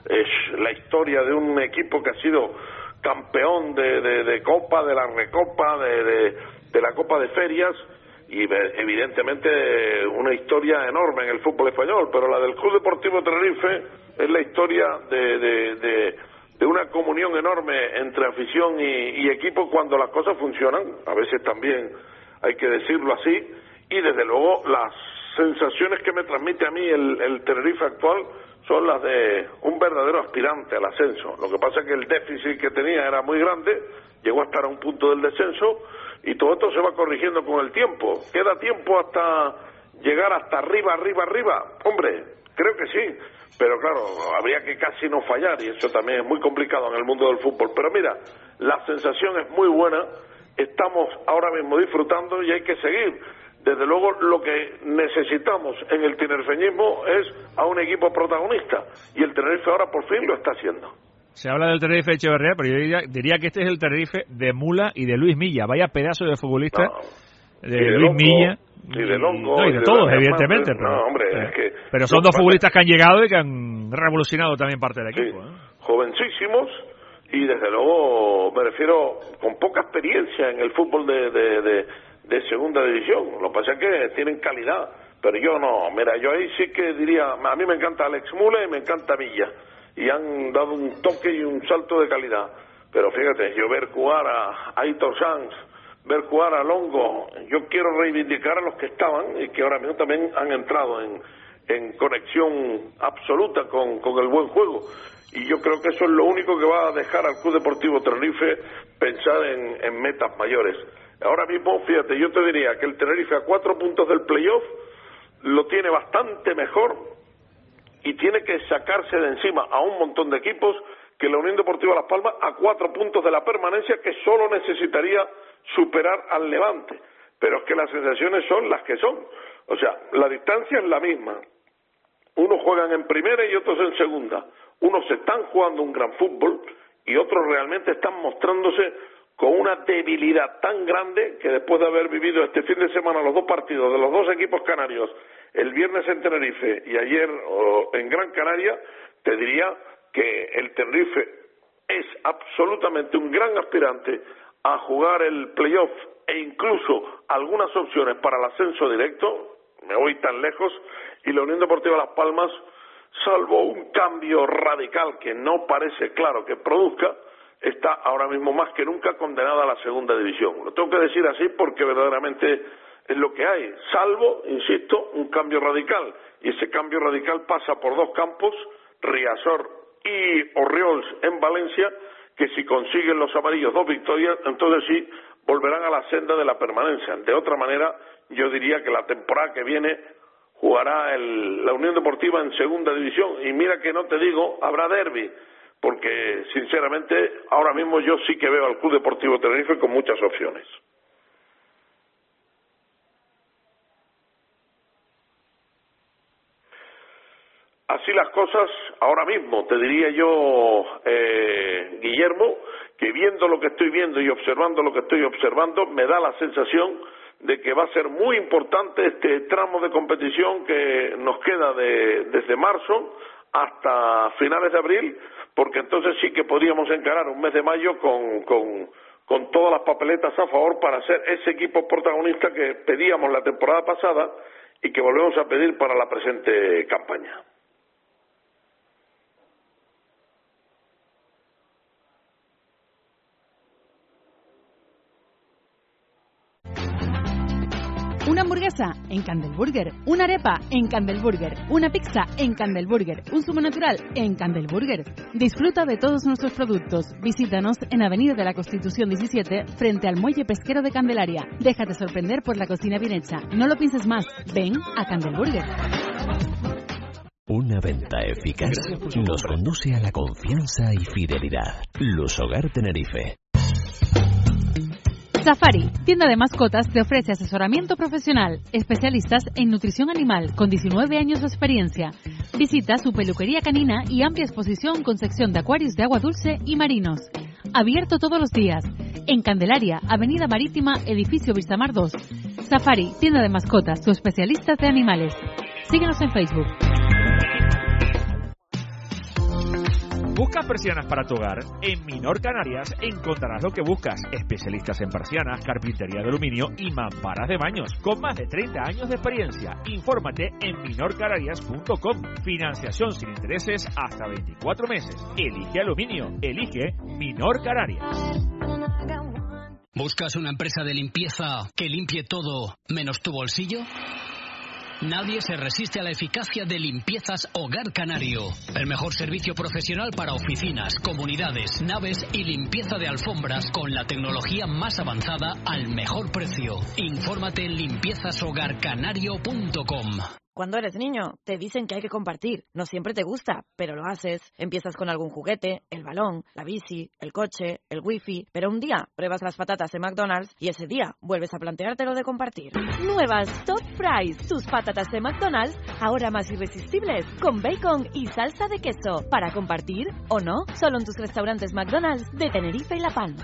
es la historia de un equipo que ha sido campeón de, de, de Copa, de la Recopa, de, de, de la Copa de Ferias, y evidentemente una historia enorme en el fútbol español, pero la del Club Deportivo Tenerife es la historia de, de, de, de una comunión enorme entre afición y, y equipo cuando las cosas funcionan, a veces también hay que decirlo así, y desde luego las sensaciones que me transmite a mí el, el Tenerife actual son las de un verdadero aspirante al ascenso. Lo que pasa es que el déficit que tenía era muy grande, llegó a estar a un punto del descenso y todo esto se va corrigiendo con el tiempo. ¿Queda tiempo hasta llegar hasta arriba, arriba, arriba? Hombre, creo que sí, pero claro, habría que casi no fallar y eso también es muy complicado en el mundo del fútbol. Pero mira, la sensación es muy buena, estamos ahora mismo disfrutando y hay que seguir. Desde luego lo que necesitamos en el tinerfeñismo es a un equipo protagonista y el Tenerife ahora por fin lo está haciendo. Se habla del Tenerife de Echeverría, pero yo diría, diría que este es el Tenerife de Mula y de Luis Milla. Vaya pedazo de futbolista no, de, de Luis Longo, Milla. Y de Longo. No, y de, y de todos, evidentemente. Pero, no, hombre, pero, es que pero son dos futbolistas que han llegado y que han revolucionado también parte del equipo. Sí, ¿eh? Jovencísimos y desde luego me refiero con poca experiencia en el fútbol de... de, de de segunda división. Lo que pasa es que tienen calidad, pero yo no. Mira, yo ahí sí que diría, a mí me encanta Alex Mula y me encanta Villa, y han dado un toque y un salto de calidad, pero fíjate, yo ver jugar a Aitor Sanz, ver jugar a Longo, yo quiero reivindicar a los que estaban y que ahora mismo también han entrado en, en conexión absoluta con, con el buen juego, y yo creo que eso es lo único que va a dejar al Club Deportivo Tenerife pensar en, en metas mayores. Ahora mismo, fíjate, yo te diría que el Tenerife a cuatro puntos del playoff lo tiene bastante mejor y tiene que sacarse de encima a un montón de equipos que la Unión Deportiva Las Palmas a cuatro puntos de la permanencia, que solo necesitaría superar al Levante. Pero es que las sensaciones son las que son. O sea, la distancia es la misma. Unos juegan en primera y otros en segunda. Unos están jugando un gran fútbol y otros realmente están mostrándose con una debilidad tan grande que después de haber vivido este fin de semana los dos partidos de los dos equipos canarios, el viernes en Tenerife y ayer oh, en Gran Canaria, te diría que el Tenerife es absolutamente un gran aspirante a jugar el playoff e incluso algunas opciones para el ascenso directo. Me voy tan lejos, y la Unión Deportiva Las Palmas, salvo un cambio radical que no parece claro que produzca, está ahora mismo más que nunca condenada a la segunda división. Lo tengo que decir así porque verdaderamente es lo que hay, salvo, insisto, un cambio radical, y ese cambio radical pasa por dos campos, Riazor y Orriols en Valencia, que si consiguen los amarillos dos victorias, entonces sí volverán a la senda de la permanencia. De otra manera, yo diría que la temporada que viene jugará el, la Unión Deportiva en segunda división, y mira que no te digo, habrá derbi, porque sinceramente ahora mismo yo sí que veo al Club Deportivo Tenerife con muchas opciones. Así las cosas, ahora mismo, te diría yo, eh, Guillermo, que viendo lo que estoy viendo y observando lo que estoy observando, me da la sensación de que va a ser muy importante este tramo de competición que nos queda de, desde marzo hasta finales de abril, porque entonces sí que podríamos encarar un mes de mayo con, con, con todas las papeletas a favor para ser ese equipo protagonista que pedíamos la temporada pasada y que volvemos a pedir para la presente campaña. Una hamburguesa en Candelburger, una arepa en Candelburger, una pizza en Candelburger, un zumo natural en Candelburger. Disfruta de todos nuestros productos. Visítanos en Avenida de la Constitución diecisiete, frente al Muelle Pesquero de Candelaria. Déjate sorprender por la cocina bien hecha. No lo pienses más. Ven a Candelburger. Una venta eficaz nos conduce a la confianza y fidelidad. Lusogar Tenerife. Safari, tienda de mascotas, te ofrece asesoramiento profesional, especialistas en nutrición animal con diecinueve años de experiencia. Visita su peluquería canina y amplia exposición con sección de acuarios de agua dulce y marinos. Abierto todos los días. En Candelaria, Avenida Marítima, edificio Vistamar dos. Safari, tienda de mascotas, tu especialista de animales. Síguenos en Facebook. ¿Buscas persianas para tu hogar? En Minor Canarias encontrarás lo que buscas. Especialistas en persianas, carpintería de aluminio y mamparas de baños. Con más de treinta años de experiencia. Infórmate en minor canarias punto com. Financiación sin intereses hasta veinticuatro meses. Elige aluminio. Elige Minor Canarias. ¿Buscas una empresa de limpieza que limpie todo menos tu bolsillo? Nadie se resiste a la eficacia de Limpiezas Hogar Canario. El mejor servicio profesional para oficinas, comunidades, naves y limpieza de alfombras con la tecnología más avanzada al mejor precio. Infórmate en limpiezas hogar canario punto com. Cuando eres niño, te dicen que hay que compartir. No siempre te gusta, pero lo haces. Empiezas con algún juguete, el balón, la bici, el coche, el wifi, pero un día pruebas las patatas de McDonald's y ese día vuelves a planteártelo de compartir. Nuevas Top Fries, tus patatas de McDonald's, ahora más irresistibles, con bacon y salsa de queso. Para compartir o no, solo en tus restaurantes McDonald's de Tenerife y La Palma.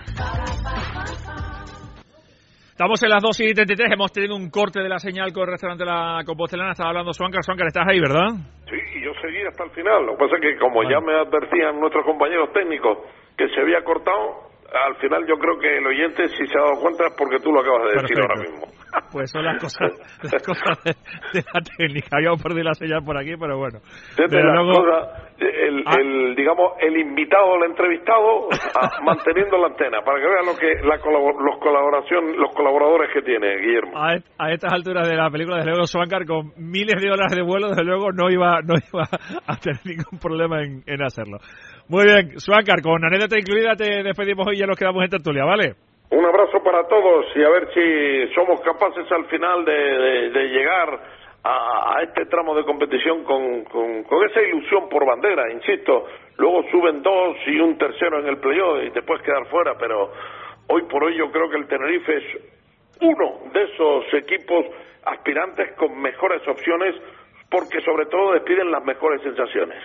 Estamos en las dos y treinta y tres, hemos tenido un corte de la señal con el restaurante La Compostelana. Estaba hablando Suancar. Suancar, estás ahí, ¿verdad? Sí, yo seguí hasta el final. Lo que pasa es que, como bueno, ya me advertían nuestros compañeros técnicos que se había cortado, al final yo creo que el oyente, si se ha dado cuenta, es porque tú lo acabas de decir. Perfecto. Ahora mismo. Pues son las cosas, las cosas de, de la técnica. Habíamos perdido la señal por aquí, pero bueno. Desde las luego... cosas, el, ah. el, digamos, el invitado, el entrevistado, a, manteniendo la antena, para que vean lo que la colabor, los colaboración, los colaboradores que tiene Guillermo. A, et, a estas alturas de la película, desde luego, Suancar, con miles de dólares de vuelo, desde luego, no iba, no iba a tener ningún problema en, en hacerlo. Muy bien, Suancar, con anécdota incluida te despedimos hoy y ya nos quedamos en tertulia, ¿vale? Un abrazo para todos y a ver si somos capaces al final de, de, de llegar a, a este tramo de competición con, con, con esa ilusión por bandera, insisto. Luego suben dos y un tercero en el playoff y te puedes quedar fuera, pero hoy por hoy yo creo que el Tenerife es uno de esos equipos aspirantes con mejores opciones porque sobre todo despiden las mejores sensaciones.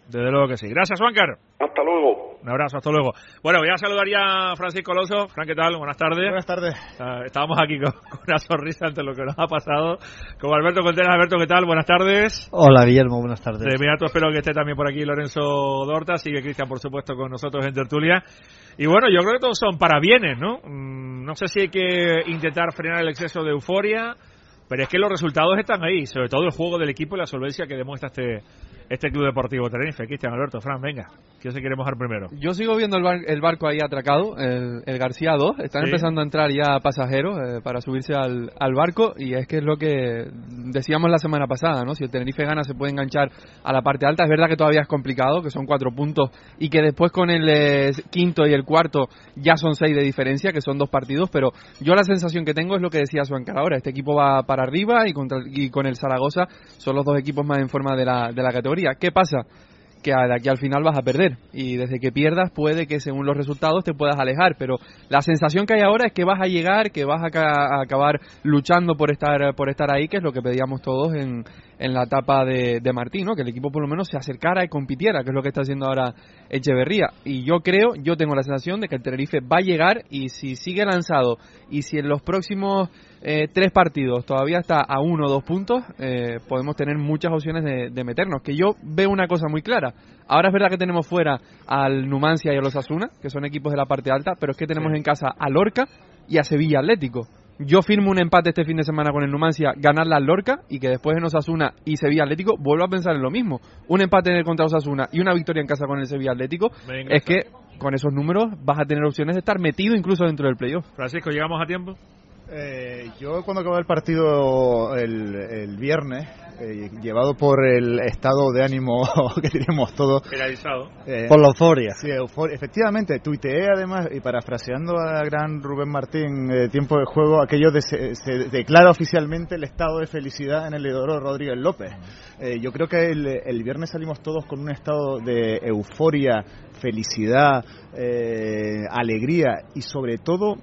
Desde luego que sí. Gracias, Juancar. Hasta luego. Un abrazo, hasta luego. Bueno, voy a saludar ya a Francisco Alonso. Fran, ¿qué tal? Buenas tardes. Buenas tardes. Uh, estábamos aquí con, con una sonrisa ante lo que nos ha pasado. Con Alberto Contreras. Alberto, ¿qué tal? Buenas tardes. Hola, Guillermo, buenas tardes. De inmediato espero que esté también por aquí Lorenzo Dorta. Sigue Cristian, por supuesto, con nosotros en tertulia. Y bueno, yo creo que todos son parabienes, ¿no? Mm, no sé si hay que intentar frenar el exceso de euforia, pero es que los resultados están ahí, sobre todo el juego del equipo y la solvencia que demuestra este este Club Deportivo Tenerife. Cristian, Alberto, Fran, venga, ¿quién se quiere mojar primero? Yo sigo viendo el, bar, el barco ahí atracado, el, el García dos, están sí. empezando a entrar ya pasajeros eh, para subirse al, al barco, y es que es lo que decíamos la semana pasada, ¿no? Si el Tenerife gana se puede enganchar a la parte alta. Es verdad que todavía es complicado, que son cuatro puntos, y que después con el eh, quinto y el cuarto ya son seis de diferencia, que son dos partidos, pero yo la sensación que tengo es lo que decía Suancar ahora, este equipo va para arriba, y, contra, y con el Zaragoza son los dos equipos más en forma de la, de la categoría. ¿Qué pasa? Que de aquí al final vas a perder, y desde que pierdas puede que según los resultados te puedas alejar, pero la sensación que hay ahora es que vas a llegar, que vas a, ca- a acabar luchando por estar por estar ahí, que es lo que pedíamos todos en, en la etapa de, de Martín, ¿no? Que el equipo por lo menos se acercara y compitiera, que es lo que está haciendo ahora Echeverría. Y yo creo, yo tengo la sensación de que el Tenerife va a llegar, y si sigue lanzado, y si en los próximos eh, tres partidos todavía está a uno o dos puntos, eh, podemos tener muchas opciones de, de meternos. Que yo veo una cosa muy clara. Ahora es verdad que tenemos fuera al Numancia y a los Osasuna, que son equipos de la parte alta, pero es que tenemos sí. en casa a Lorca y a Sevilla Atlético. Yo firmo un empate este fin de semana con el Numancia, ganarla al Lorca, y que después en Osasuna y Sevilla Atlético vuelva a pensar en lo mismo. Un empate en el contra Osasuna y una victoria en casa con el Sevilla Atlético. Venga, es que con esos números vas a tener opciones de estar metido incluso dentro del playoff. Francisco, ¿llegamos a tiempo? Eh, yo cuando acabé el partido el, el viernes, eh, llevado por el estado de ánimo que tenemos todos, eh, por la euforia. Sí, euforia. Efectivamente, tuiteé además, y parafraseando a gran Rubén Martín, eh, tiempo de juego, aquello de se, se declara oficialmente el estado de felicidad en el Heliodoro Rodríguez López. Eh, yo creo que el, el viernes salimos todos con un estado de euforia, felicidad, eh, alegría, y sobre todo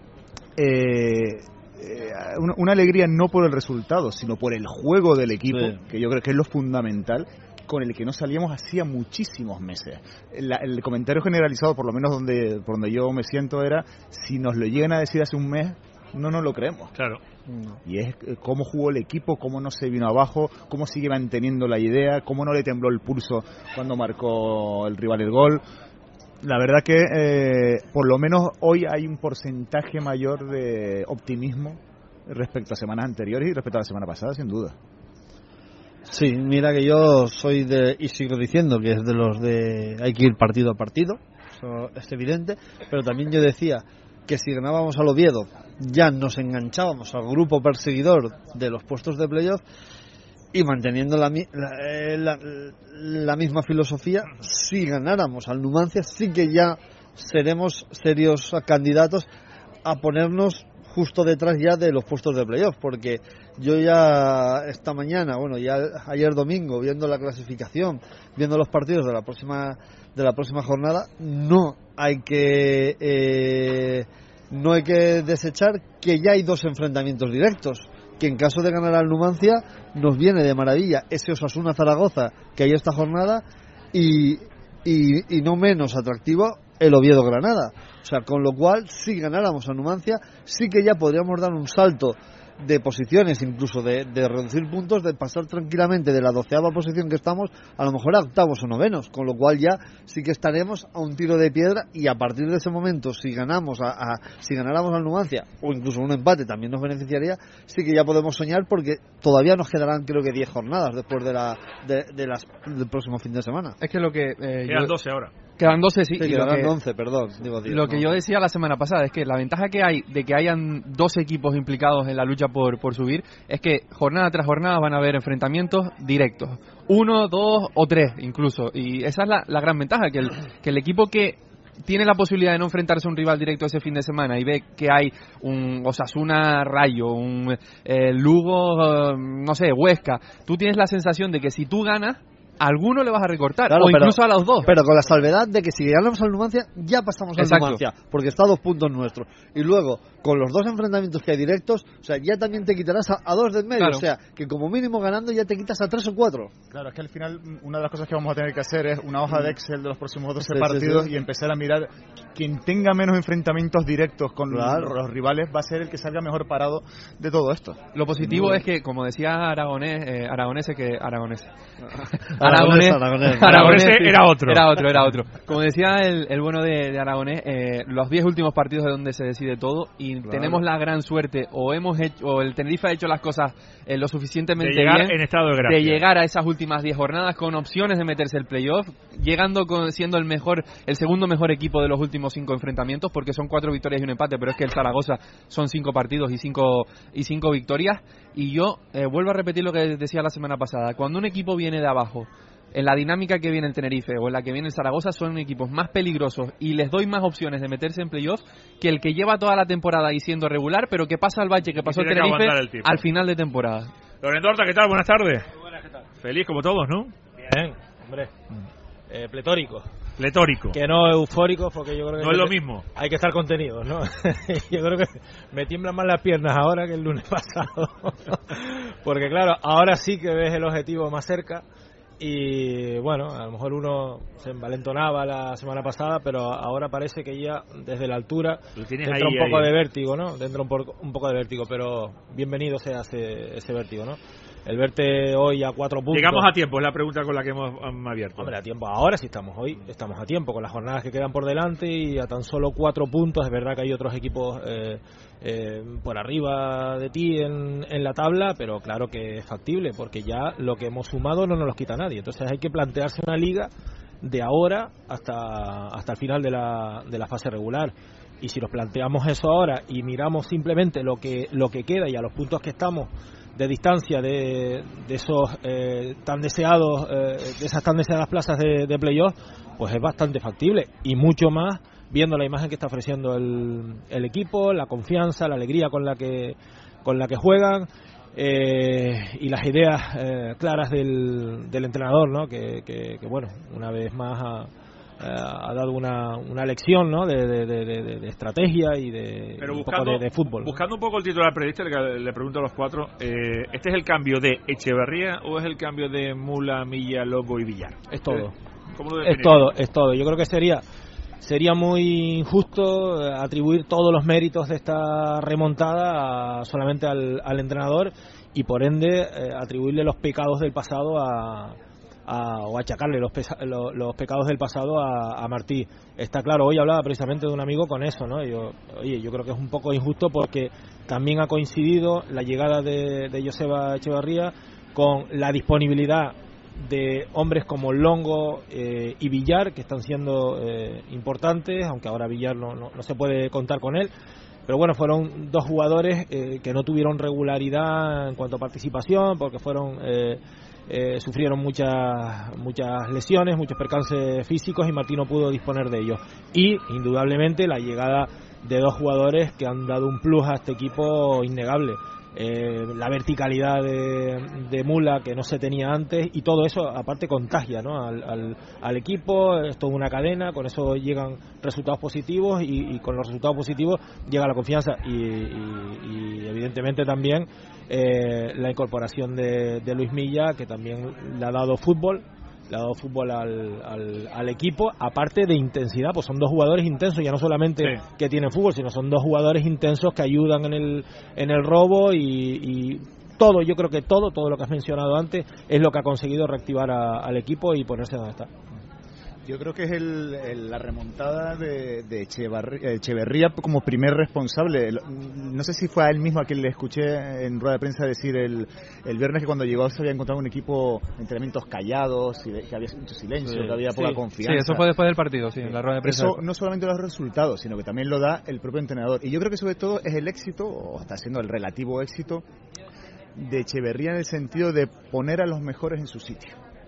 eh, Eh, una, una alegría no por el resultado, sino por el juego del equipo, sí. que yo creo que es lo fundamental, con el que no salíamos hacía muchísimos meses. La, el comentario generalizado, por lo menos donde, por donde yo me siento, era: si nos lo llegan a decir hace un mes, no nos lo creemos. Claro. Y es cómo jugó el equipo, cómo no se vino abajo, cómo sigue manteniendo la idea, cómo no le tembló el pulso cuando marcó el rival el gol. La verdad que eh, por lo menos hoy hay un porcentaje mayor de optimismo respecto a semanas anteriores y respecto a la semana pasada, sin duda. Sí, mira que yo soy de, y sigo diciendo que es de los de hay que ir partido a partido, eso es evidente, pero también yo decía que si ganábamos al Oviedo ya nos enganchábamos al grupo perseguidor de los puestos de playoff. Y manteniendo la, la, la, la misma filosofía, si ganáramos al Numancia, sí que ya seremos serios candidatos a ponernos justo detrás ya de los puestos de playoff, porque yo ya esta mañana, bueno, ya ayer domingo, viendo la clasificación, viendo los partidos de la próxima de la próxima jornada, no hay que eh, no hay que desechar que ya hay dos enfrentamientos directos, que en caso de ganar al Numancia nos viene de maravilla ese Osasuna Zaragoza que hay esta jornada, y, y, y no menos atractivo el Oviedo Granada. O sea, con lo cual, si ganáramos a Numancia, sí que ya podríamos dar un salto de posiciones, incluso de, de reducir puntos, de pasar tranquilamente de la doceava posición que estamos a lo mejor a octavos o novenos, con lo cual ya sí que estaremos a un tiro de piedra, y a partir de ese momento, si ganamos a, a si ganáramos al Numancia, o incluso un empate también nos beneficiaría, sí que ya podemos soñar, porque todavía nos quedarán creo que diez jornadas después de la de, de las del próximo fin de semana. Es que lo que eh, quedan yo... doce ahora. Quedan doce, sí. sí y quedan lo que, once, perdón. Digo diez, lo no. que yo decía la semana pasada es que la ventaja que hay de que hayan dos equipos implicados en la lucha por, por subir es que jornada tras jornada van a haber enfrentamientos directos. Uno, dos o tres incluso. Y esa es la, la gran ventaja, que el, que el equipo que tiene la posibilidad de no enfrentarse a un rival directo ese fin de semana y ve que hay un Osasuna Rayo, un eh, Lugo, eh, no sé, Huesca, tú tienes la sensación de que si tú ganas, alguno le vas a recortar, claro, o pero, incluso a los dos. Pero con la salvedad de que si ganamos al Numancia, ya pasamos al Exacto. Numancia, porque está a dos puntos nuestros. Y luego, con los dos enfrentamientos que hay directos, o sea, ya también te quitarás a, a dos del medio. Claro. O sea, que como mínimo ganando ya te quitas a tres o cuatro. Claro, es que al final una de las cosas que vamos a tener que hacer es una hoja de Excel de los próximos doce sí, partidos sí, sí. y empezar a mirar quien tenga menos enfrentamientos directos con claro. los rivales va a ser el que salga mejor parado de todo esto. Lo positivo es que, como decía Aragonés, eh, Aragonés que Aragonés. Aragonés, Aragonés, Aragonés era otro. Era otro, era otro. Como decía el, el bueno de, de Aragonés, eh, los diez últimos partidos es donde se decide todo y claro. tenemos la gran suerte o hemos hecho, o el Tenerife ha hecho las cosas eh, lo suficientemente de llegar bien en estado de gracia, de llegar a esas últimas diez jornadas con opciones de meterse el playoff, llegando con, siendo el mejor, el segundo mejor equipo de los últimos cinco enfrentamientos, porque son cuatro victorias y un empate, pero es que el Zaragoza son cinco partidos y cinco y cinco victorias. Y yo eh, vuelvo a repetir lo que decía la semana pasada: cuando un equipo viene de abajo, en la dinámica que viene el Tenerife o en la que viene el Zaragoza, son equipos más peligrosos y les doy más opciones de meterse en playoff que el que lleva toda la temporada y siendo regular, pero que pasa al bache que pasó el Tenerife el al final de temporada. Lorenzo Horta, ¿qué tal? Buenas tardes. Muy buenas, ¿qué tal? Feliz como todos, ¿no? Bien, hombre. Eh, pletórico. Pletórico. Que no eufórico, porque yo creo que... No es lo mismo. Hay que estar contenidos, ¿no? Yo creo que me tiemblan más las piernas ahora que el lunes pasado. Porque claro, ahora sí que ves el objetivo más cerca. Y bueno, a lo mejor uno se envalentonaba la semana pasada, pero ahora parece que ya desde la altura entra ahí, un poco ahí. de vértigo, ¿no? Dentro un poco, un poco de vértigo, pero bienvenido sea ese, ese vértigo, ¿no? El verte hoy a cuatro puntos... Llegamos a tiempo, es la pregunta con la que hemos um, abierto. Hombre, a tiempo, ahora sí estamos, hoy estamos a tiempo, con las jornadas que quedan por delante y a tan solo cuatro puntos. Es verdad que hay otros equipos eh, eh, por arriba de ti en, en la tabla, pero claro que es factible, porque ya lo que hemos sumado no nos los quita nadie. Entonces hay que plantearse una liga de ahora hasta, hasta el final de la, de la fase regular. Y si nos planteamos eso ahora y miramos simplemente lo que, lo que queda y a los puntos que estamos de distancia de, de esos eh, tan deseados, eh, de esas tan deseadas plazas de, de playoff, pues es bastante factible, y mucho más viendo la imagen que está ofreciendo el, el equipo, la confianza, la alegría con la que con la que juegan, eh, y las ideas eh, claras del, del entrenador, ¿no? Que, que, que bueno, una vez más ha, ha dado una, una lección, ¿no? de, de, de, de, de estrategia y de, Pero un buscando, poco de, de fútbol, ¿no? Buscando un poco el titular periodista, le, le pregunto a los cuatro, eh, ¿este es el cambio de Echeverría o es el cambio de Mula, Milla, Lobo y Villar? Es todo. ¿Cómo lo es todo, es todo. Yo creo que sería sería muy injusto atribuir todos los méritos de esta remontada a, solamente al, al entrenador y por ende eh, atribuirle los pecados del pasado a A, o achacarle los, pesa, los, los pecados del pasado a, a Martí. Está claro, hoy hablaba precisamente de un amigo con eso, ¿no? Yo, oye, yo creo que es un poco injusto porque también ha coincidido la llegada de, de Joseba Echevarría con la disponibilidad de hombres como Longo eh, y Villar, que están siendo eh, importantes, aunque ahora Villar no, no, no se puede contar con él. Pero bueno, fueron dos jugadores eh, que no tuvieron regularidad en cuanto a participación, porque fueron... Eh, Eh, sufrieron muchas muchas lesiones, muchos percances físicos y Martí no pudo disponer de ellos. Y indudablemente la llegada de dos jugadores que han dado un plus a este equipo innegable. Eh, la verticalidad de, de Mula que no se tenía antes, y todo eso aparte contagia, ¿no? al, al, al equipo. Es toda una cadena, con eso llegan resultados positivos y, y con los resultados positivos llega la confianza y, y, y evidentemente también eh, la incorporación de, de Luis Milla, que también le ha dado fútbol le ha dado fútbol al, al, al equipo, aparte de intensidad, pues son dos jugadores intensos, ya no solamente sí. que tienen fútbol, sino son dos jugadores intensos que ayudan en el en el robo y, y todo, yo creo que todo, todo lo que has mencionado antes es lo que ha conseguido reactivar a, al equipo y ponerse donde está. Yo creo que es el, el, la remontada de, de Echevarría, Echeverría como primer responsable. No sé si fue a él mismo a quien le escuché en rueda de prensa decir el, el viernes que cuando llegó se había encontrado un equipo de entrenamientos callados, que había mucho silencio, sí, que había poca sí, confianza. Sí, eso fue después del partido, sí, en la rueda de prensa. Eso no solamente los resultados, sino que también lo da el propio entrenador. Y yo creo que sobre todo es el éxito, o está siendo el relativo éxito, de Echeverría en el sentido de poner a los mejores en su sitio.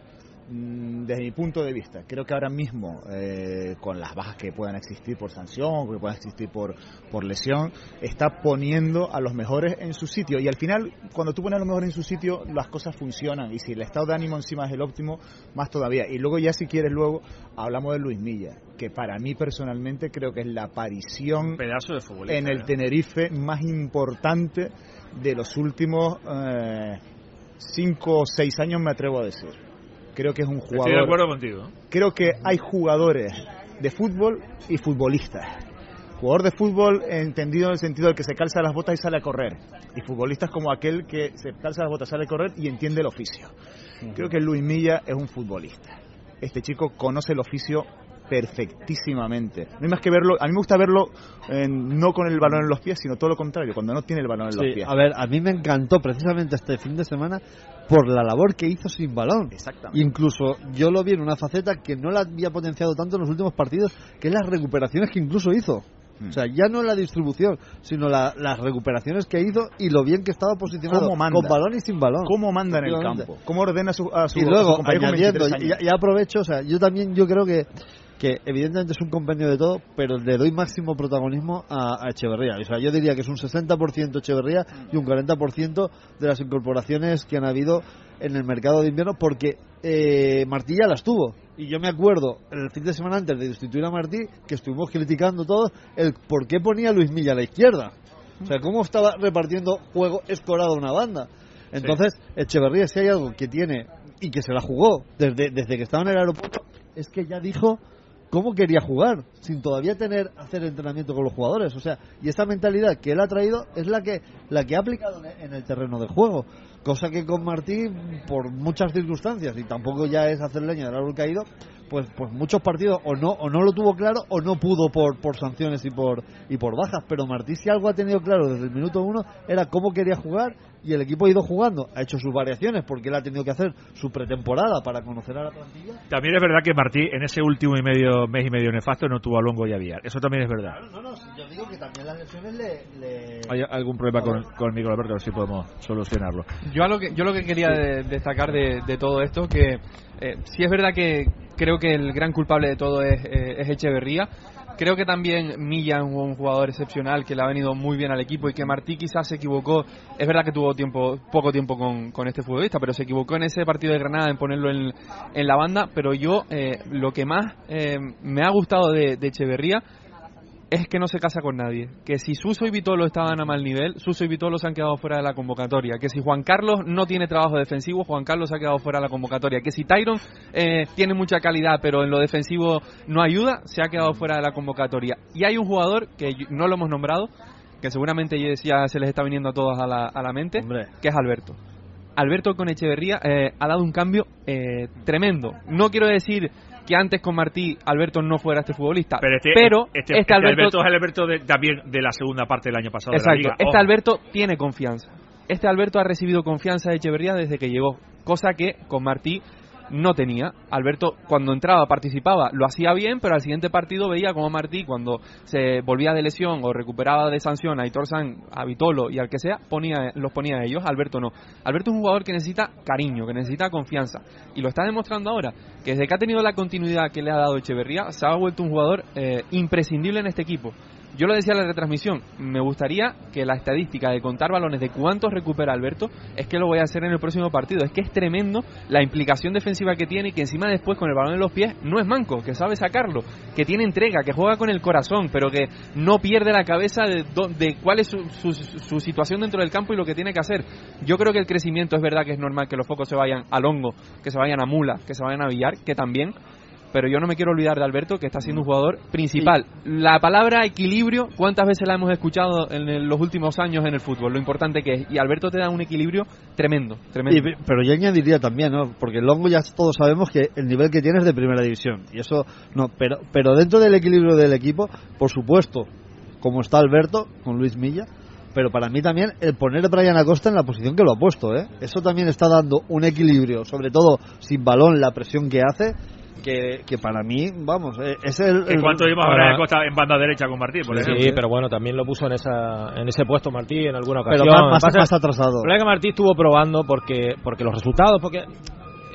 desde mi punto de vista, creo que ahora mismo, eh, con las bajas que puedan existir por sanción, que puedan existir por, por lesión, está poniendo a los mejores en su sitio. Y al final, cuando tú pones a los mejores en su sitio, las cosas funcionan. Y si el estado de ánimo encima es el óptimo, más todavía. Y luego ya, si quieres, luego hablamos de Luis Milla, que para mí personalmente creo que es la aparición pedazo de futbolista, en el ¿eh? Tenerife más importante de los últimos eh, cinco o seis años, me atrevo a decir. Creo que es un jugador... Estoy de acuerdo contigo. Creo que hay jugadores de fútbol y futbolistas. Jugador de fútbol entendido en el sentido de que se calza las botas y sale a correr. Y futbolistas como aquel que se calza las botas, sale a correr y entiende el oficio. Uh-huh. Creo que Luis Milla es un futbolista. Este chico conoce el oficio perfectísimamente. No hay más que verlo. A mí me gusta verlo eh, no con el balón en los pies, sino todo lo contrario, cuando no tiene el balón en sí, los pies. A ver, a mí me encantó precisamente este fin de semana por la labor que hizo sin balón. Exactamente. Incluso yo lo vi en una faceta que no la había potenciado tanto en los últimos partidos, que es las recuperaciones que incluso hizo. Hmm. O sea, ya no la distribución, sino la, las recuperaciones que hizo y lo bien que estaba posicionado con balón y sin balón. ¿Cómo manda en el campo? ¿Cómo ordena a su, a su, y luego, a su compañero añadiendo, y, y aprovecho, o sea, yo también yo creo que que evidentemente es un compendio de todo, pero le doy máximo protagonismo a, a Echeverría. O sea, yo diría que es un sesenta por ciento Echeverría y un cuarenta por ciento de las incorporaciones que han habido en el mercado de invierno, porque eh, Martí ya las tuvo. Y yo me acuerdo, el fin de semana antes de destituir a Martí, que estuvimos criticando todos el por qué ponía a Luis Milla a la izquierda. O sea, cómo estaba repartiendo juego escorado a una banda. Entonces, sí. Echeverría, si hay algo que tiene, y que se la jugó desde, desde que estaba en el aeropuerto, es que ya dijo cómo quería jugar, sin todavía tener hacer entrenamiento con los jugadores. O sea, y esa mentalidad que él ha traído es la que la que ha aplicado en el terreno de juego, cosa que con Martí, por muchas circunstancias, y tampoco ya es hacer leña del árbol caído, pues pues muchos partidos o no o no lo tuvo claro o no pudo por por sanciones y por y por bajas. Pero Martí, si algo ha tenido claro desde el minuto uno, era cómo quería jugar, y el equipo ha ido jugando, ha hecho sus variaciones porque él ha tenido que hacer su pretemporada para conocer a la plantilla. También es verdad que Martí en ese último y medio mes y medio nefasto no tuvo a Longo y a Villar, eso también es verdad. Claro, no, no, yo digo que también las lesiones le, le... ¿Hay algún problema con, con Miguel Alberto? A ver si podemos solucionarlo. Yo, a lo que, yo lo que quería sí. de, destacar de, de todo esto, que eh, sí es verdad que creo que el gran culpable de todo es, eh, es Echeverría. Creo que también Milla es un jugador excepcional que le ha venido muy bien al equipo, y que Martí quizás se equivocó. Es verdad que tuvo tiempo poco tiempo con, con este futbolista, pero se equivocó en ese partido de Granada en ponerlo en, en la banda. Pero yo eh, lo que más eh, me ha gustado de, de Echeverría es que no se casa con nadie, que si Suso y Vitolo estaban a mal nivel, Suso y Vitolo se han quedado fuera de la convocatoria, que si Juan Carlos no tiene trabajo defensivo, Juan Carlos se ha quedado fuera de la convocatoria, que si Tyron eh, tiene mucha calidad pero en lo defensivo no ayuda, se ha quedado fuera de la convocatoria. Y hay un jugador que no lo hemos nombrado, que seguramente ya se les está viniendo a todos a la, a la mente, Hombre. que es Alberto. Alberto con Echeverría eh, ha dado un cambio eh, tremendo. No quiero decir que antes con Martí Alberto no fuera este futbolista, pero este, pero este, este, este Alberto, Alberto es el Alberto de, también de la segunda parte del año pasado. Exacto, de la Liga. Este Ojo. Alberto tiene confianza. Este Alberto ha recibido confianza de Echeverría desde que llegó, cosa que con Martí no tenía. Alberto, cuando entraba, participaba, lo hacía bien, pero al siguiente partido veía como Martí, cuando se volvía de lesión o recuperaba de sanción a Aitor San, a Vitolo y al que sea, ponía, los ponía a ellos. Alberto no. Alberto es un jugador que necesita cariño, que necesita confianza, y lo está demostrando ahora, que desde que ha tenido la continuidad que le ha dado Echeverría, se ha vuelto un jugador eh, imprescindible en este equipo. Yo lo decía en la retransmisión, me gustaría que la estadística de contar balones de cuántos recupera Alberto, es que lo voy a hacer en el próximo partido. Es que es tremendo la implicación defensiva que tiene, y que encima después con el balón en los pies no es manco, que sabe sacarlo, que tiene entrega, que juega con el corazón, pero que no pierde la cabeza de, de cuál es su, su, su situación dentro del campo y lo que tiene que hacer. Yo creo que el crecimiento, es verdad que es normal que los focos se vayan a Longo, que se vayan a Mula, que se vayan a Villar, que también... Pero yo no me quiero olvidar de Alberto, que está siendo un jugador principal. La palabra equilibrio, ¿cuántas veces la hemos escuchado en los últimos años en el fútbol? Lo importante que es. Y Alberto te da un equilibrio tremendo, tremendo. Y, pero yo añadiría también, ¿no? Porque Longo ya todos sabemos que el nivel que tiene es de primera división. Y eso, no. Pero, pero dentro del equilibrio del equipo, por supuesto, como está Alberto, con Luis Milla, pero para mí también el poner a Brian Acosta en la posición que lo ha puesto, ¿eh? Eso también está dando un equilibrio, sobre todo sin balón, la presión que hace. Que, que para mí, vamos, es el... ¿En cuánto vimos a Brian Acosta en banda derecha con Martí, por sí, ejemplo? Sí, pero bueno, también lo puso en esa en ese puesto Martí en alguna ocasión. Pero más, más, más atrasado. El problema que Martí estuvo probando porque porque los resultados, porque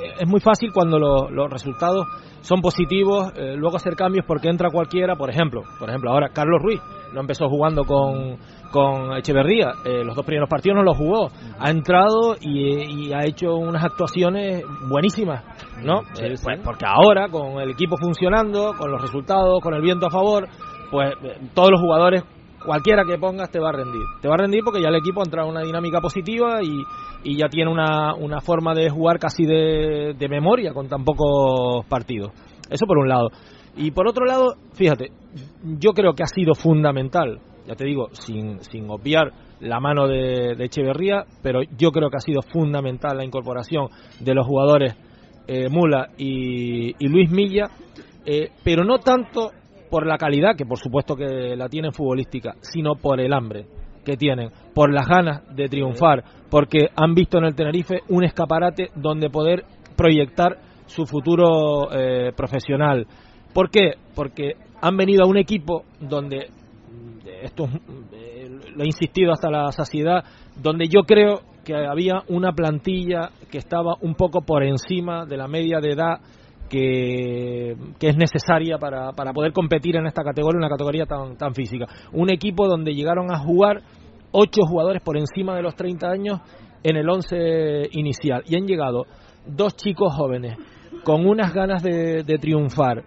es muy fácil cuando lo, los resultados son positivos, eh, luego hacer cambios porque entra cualquiera, por ejemplo, por ejemplo ahora Carlos Ruiz no empezó jugando con, con Echeverría, eh, los dos primeros partidos no los jugó, ha entrado y, y ha hecho unas actuaciones buenísimas, ¿no? Sí, eh, sí. Pues porque ahora, con el equipo funcionando, con los resultados, con el viento a favor, pues eh, todos los jugadores, cualquiera que pongas te va a rendir, te va a rendir porque ya el equipo ha entrado en una dinámica positiva y, y ya tiene una, una forma de jugar casi de, de memoria con tan pocos partidos. Eso por un lado. Y por otro lado, fíjate, yo creo que ha sido fundamental, ya te digo, sin, sin obviar la mano de, de Echeverría, pero yo creo que ha sido fundamental la incorporación de los jugadores eh, Mula y, y Luis Milla, eh, pero no tanto por la calidad, que por supuesto que la tienen futbolística, sino por el hambre que tienen, por las ganas de triunfar, porque han visto en el Tenerife un escaparate donde poder proyectar su futuro eh, profesional. ¿Por qué? Porque han venido a un equipo donde, esto eh, lo he insistido hasta la saciedad, donde yo creo que había una plantilla que estaba un poco por encima de la media de edad que, que es necesaria para, para poder competir en esta categoría, una categoría tan, tan física. Un equipo donde llegaron a jugar ocho jugadores por encima de los treinta años en el once inicial, y han llegado dos chicos jóvenes con unas ganas de, de triunfar,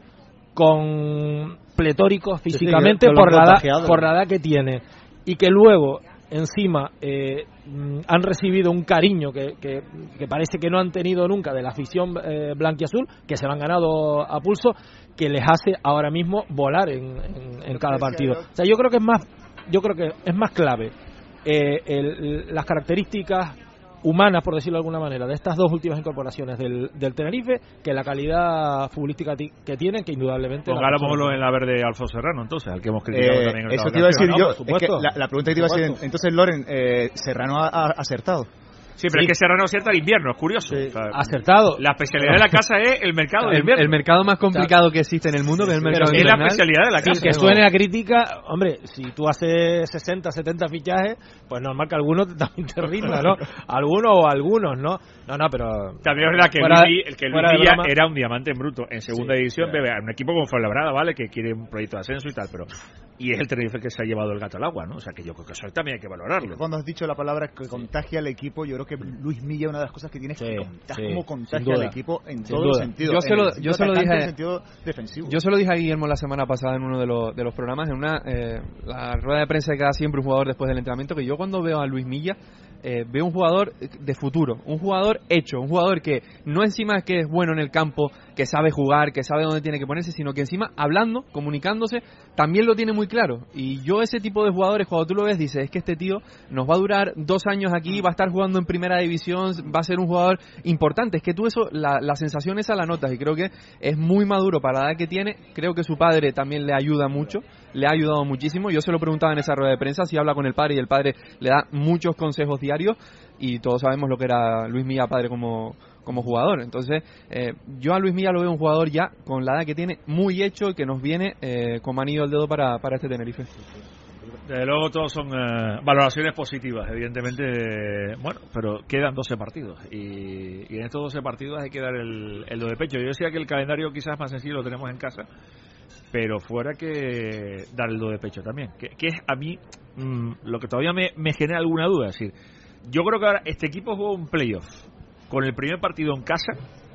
con pletóricos físicamente sí, sí, por, la edad, por la edad que tienen, y que luego encima eh, han recibido un cariño que, que, que parece que no han tenido nunca de la afición eh, blanquiazul, que se lo han ganado a pulso, que les hace ahora mismo volar en, en, en cada partido. O sea, yo creo que es más, yo creo que es más clave eh, el, las características humanas, por decirlo de alguna manera, de estas dos últimas incorporaciones del, del Tenerife, que la calidad futbolística ti, que tienen, que indudablemente... Pongámoslo en la verde Alfonso Serrano, entonces, al que hemos criticado eh, también. En eso te iba a decir no, yo, es que la, la pregunta que te iba a decir, entonces, Loren, eh, Serrano ha, ha acertado. Sí, pero sí. Es que Serrano acierta al invierno, es curioso. Sí. O sea, acertado. La especialidad de la casa es el mercado del invierno. El, el mercado más complicado que existe en el mundo, que es el mercado invernal. Es la especialidad de la casa. Sin que suene a crítica, hombre, si tú haces sesenta, setenta fichajes, pues normal que algunos también te rinda, ¿no? Algunos o algunos, ¿no? No, no, pero... También es verdad que fuera, Luis, el que Luis Villa era un diamante en bruto. En segunda sí, división, claro. Bebe, un equipo como Fuenlabrada, ¿vale? Que quiere un proyecto de ascenso y tal, pero... Y es el Tenerife que se ha llevado el gato al agua, ¿no? O sea, que yo creo que eso también hay que valorarlo. Cuando has dicho la palabra que contagia al equipo, yo creo que Luis Milla, una de las cosas que tiene es que sí, contagia, sí, como contagia al equipo en todos los sentidos. Yo se lo, yo se lo dije, en sentido defensivo. Yo se lo dije a Guillermo la semana pasada en uno de los, de los programas, en una eh, la rueda de prensa que da siempre un jugador después del entrenamiento, que yo cuando veo a Luis Milla, Eh, veo un jugador de futuro, un jugador hecho, un jugador que no encima es que es bueno en el campo, que sabe jugar, que sabe dónde tiene que ponerse, sino que encima hablando, comunicándose, también lo tiene muy claro. Y yo ese tipo de jugadores, cuando tú lo ves, dices, es que este tío nos va a durar dos años aquí, va a estar jugando en primera división, va a ser un jugador importante. Es que tú eso, la, la sensación esa la notas, y creo que es muy maduro para la edad que tiene. Creo que su padre también le ayuda mucho, le ha ayudado muchísimo. Yo se lo preguntaba en esa rueda de prensa si habla con el padre, y el padre le da muchos consejos diarios, y todos sabemos lo que era Luis Milla padre como, como jugador. Entonces eh, yo a Luis Milla lo veo un jugador ya con la edad que tiene, muy hecho, y que nos viene eh, como anillo al dedo para, para este Tenerife. Desde luego todos son eh, valoraciones positivas, evidentemente, eh, bueno, pero quedan doce partidos y, y en estos doce partidos hay que dar el, el do de pecho. Yo decía que el calendario quizás más sencillo lo tenemos en casa, pero fuera que dar el do de pecho también, que, que es a mí mmm, lo que todavía me, me genera alguna duda. Es decir, yo creo que ahora este equipo juega un playoff con el primer partido en casa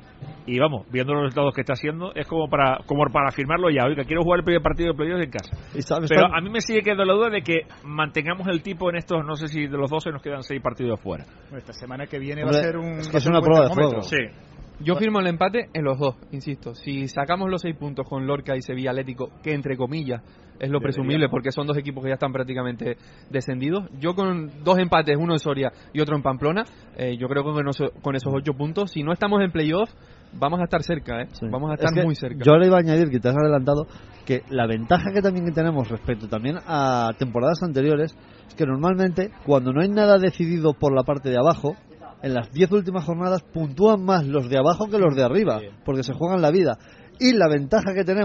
y vamos, viendo los resultados que está haciendo, es como para como para afirmarlo ya. Oiga, quiero jugar el primer partido de playoff en casa. Pero a mí me sigue quedando la duda de que mantengamos el tipo en estos, no sé si de los doce nos quedan seis partidos fuera. Esta semana que viene Hombre, va a ser un... Es, que es una prueba de fuego. Sí. Yo firmo el empate en los dos, insisto. Si sacamos los seis puntos con Lorca y Sevilla Atlético, que entre comillas es lo presumible porque son dos equipos que ya están prácticamente descendidos, yo con dos empates, uno en Soria y otro en Pamplona, eh, yo creo que con, eso, con esos ocho puntos, si no estamos en playoff, vamos a estar cerca, ¿eh? Sí. Vamos a estar es que muy cerca. Yo le iba a añadir, que te has adelantado, que la ventaja que también tenemos respecto también a temporadas anteriores es que normalmente cuando no hay nada decidido por la parte de abajo, en las diez últimas jornadas puntúan más los de abajo que los de arriba, porque se juegan la vida. Y la ventaja que tenemos,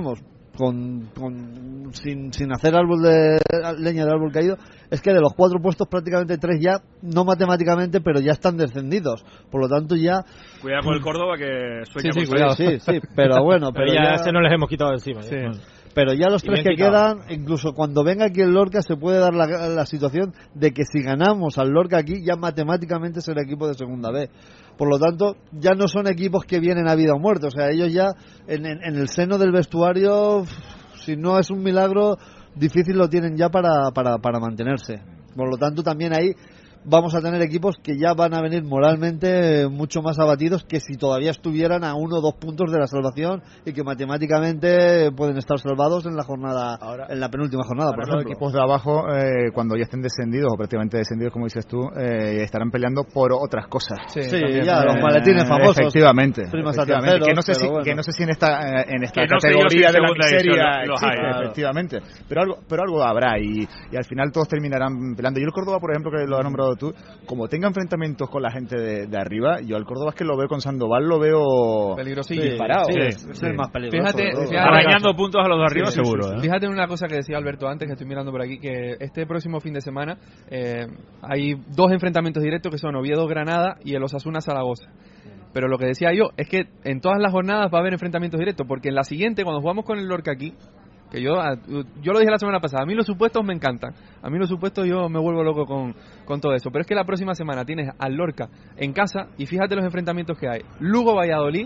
con, con sin, sin hacer árbol de leña de árbol caído, es que de los cuatro puestos prácticamente tres ya, no matemáticamente, pero ya están descendidos. Por lo tanto ya... Cuidado con el Córdoba que sueña sí, sí, con cuidado. Sí, sí, pero bueno. Pero, pero ya, ya se nos les hemos quitado de encima. Sí. Ya. Pero ya los Y tres que quitado. quedan, incluso cuando venga aquí el Lorca, se puede dar la, la situación de que si ganamos al Lorca aquí, ya matemáticamente será equipo de segunda B. Por lo tanto, ya no son equipos que vienen a vida o muerte. O sea, ellos ya en, en, en el seno del vestuario, si no es un milagro, difícil lo tienen ya para, para, para mantenerse. Por lo tanto, también ahí vamos a tener equipos que ya van a venir moralmente mucho más abatidos que si todavía estuvieran a uno o dos puntos de la salvación y que matemáticamente pueden estar salvados en la jornada, ahora, en la penúltima jornada, por ejemplo. Los equipos de abajo, eh, cuando ya estén descendidos o prácticamente descendidos, como dices tú, eh, estarán peleando por otras cosas. Sí, sí ya, eh, los maletines famosos. Efectivamente. Primas efectivamente. a terceros, que, no sé si, bueno. que no sé si en esta, en esta que no categoría si de la miseria los existe, hay, claro. efectivamente. Pero algo, pero algo habrá y, y al final todos terminarán peleando. Yo el Córdoba, por ejemplo, que lo has nombrado tú, como tenga enfrentamientos con la gente de, de arriba, yo al Córdoba es que lo veo con Sandoval, lo veo peligrosillo, disparado. Sí, sí, es, es sí. el más peligroso. Fíjate, fíjate arañando puntos a los de arriba, sí, seguro. Sí, sí, sí. ¿eh? Fíjate en una cosa que decía Alberto antes, que estoy mirando por aquí, que este próximo fin de semana eh, hay dos enfrentamientos directos que son Oviedo-Granada y el Osasuna-Zaragoza. Pero lo que decía yo es que en todas las jornadas va a haber enfrentamientos directos, porque en la siguiente, cuando jugamos con el Lorca aquí, que yo yo lo dije la semana pasada, a mí los supuestos me encantan, a mí los supuestos yo me vuelvo loco con, con todo eso, pero es que la próxima semana tienes al Lorca en casa y fíjate los enfrentamientos que hay: Lugo-Valladolid,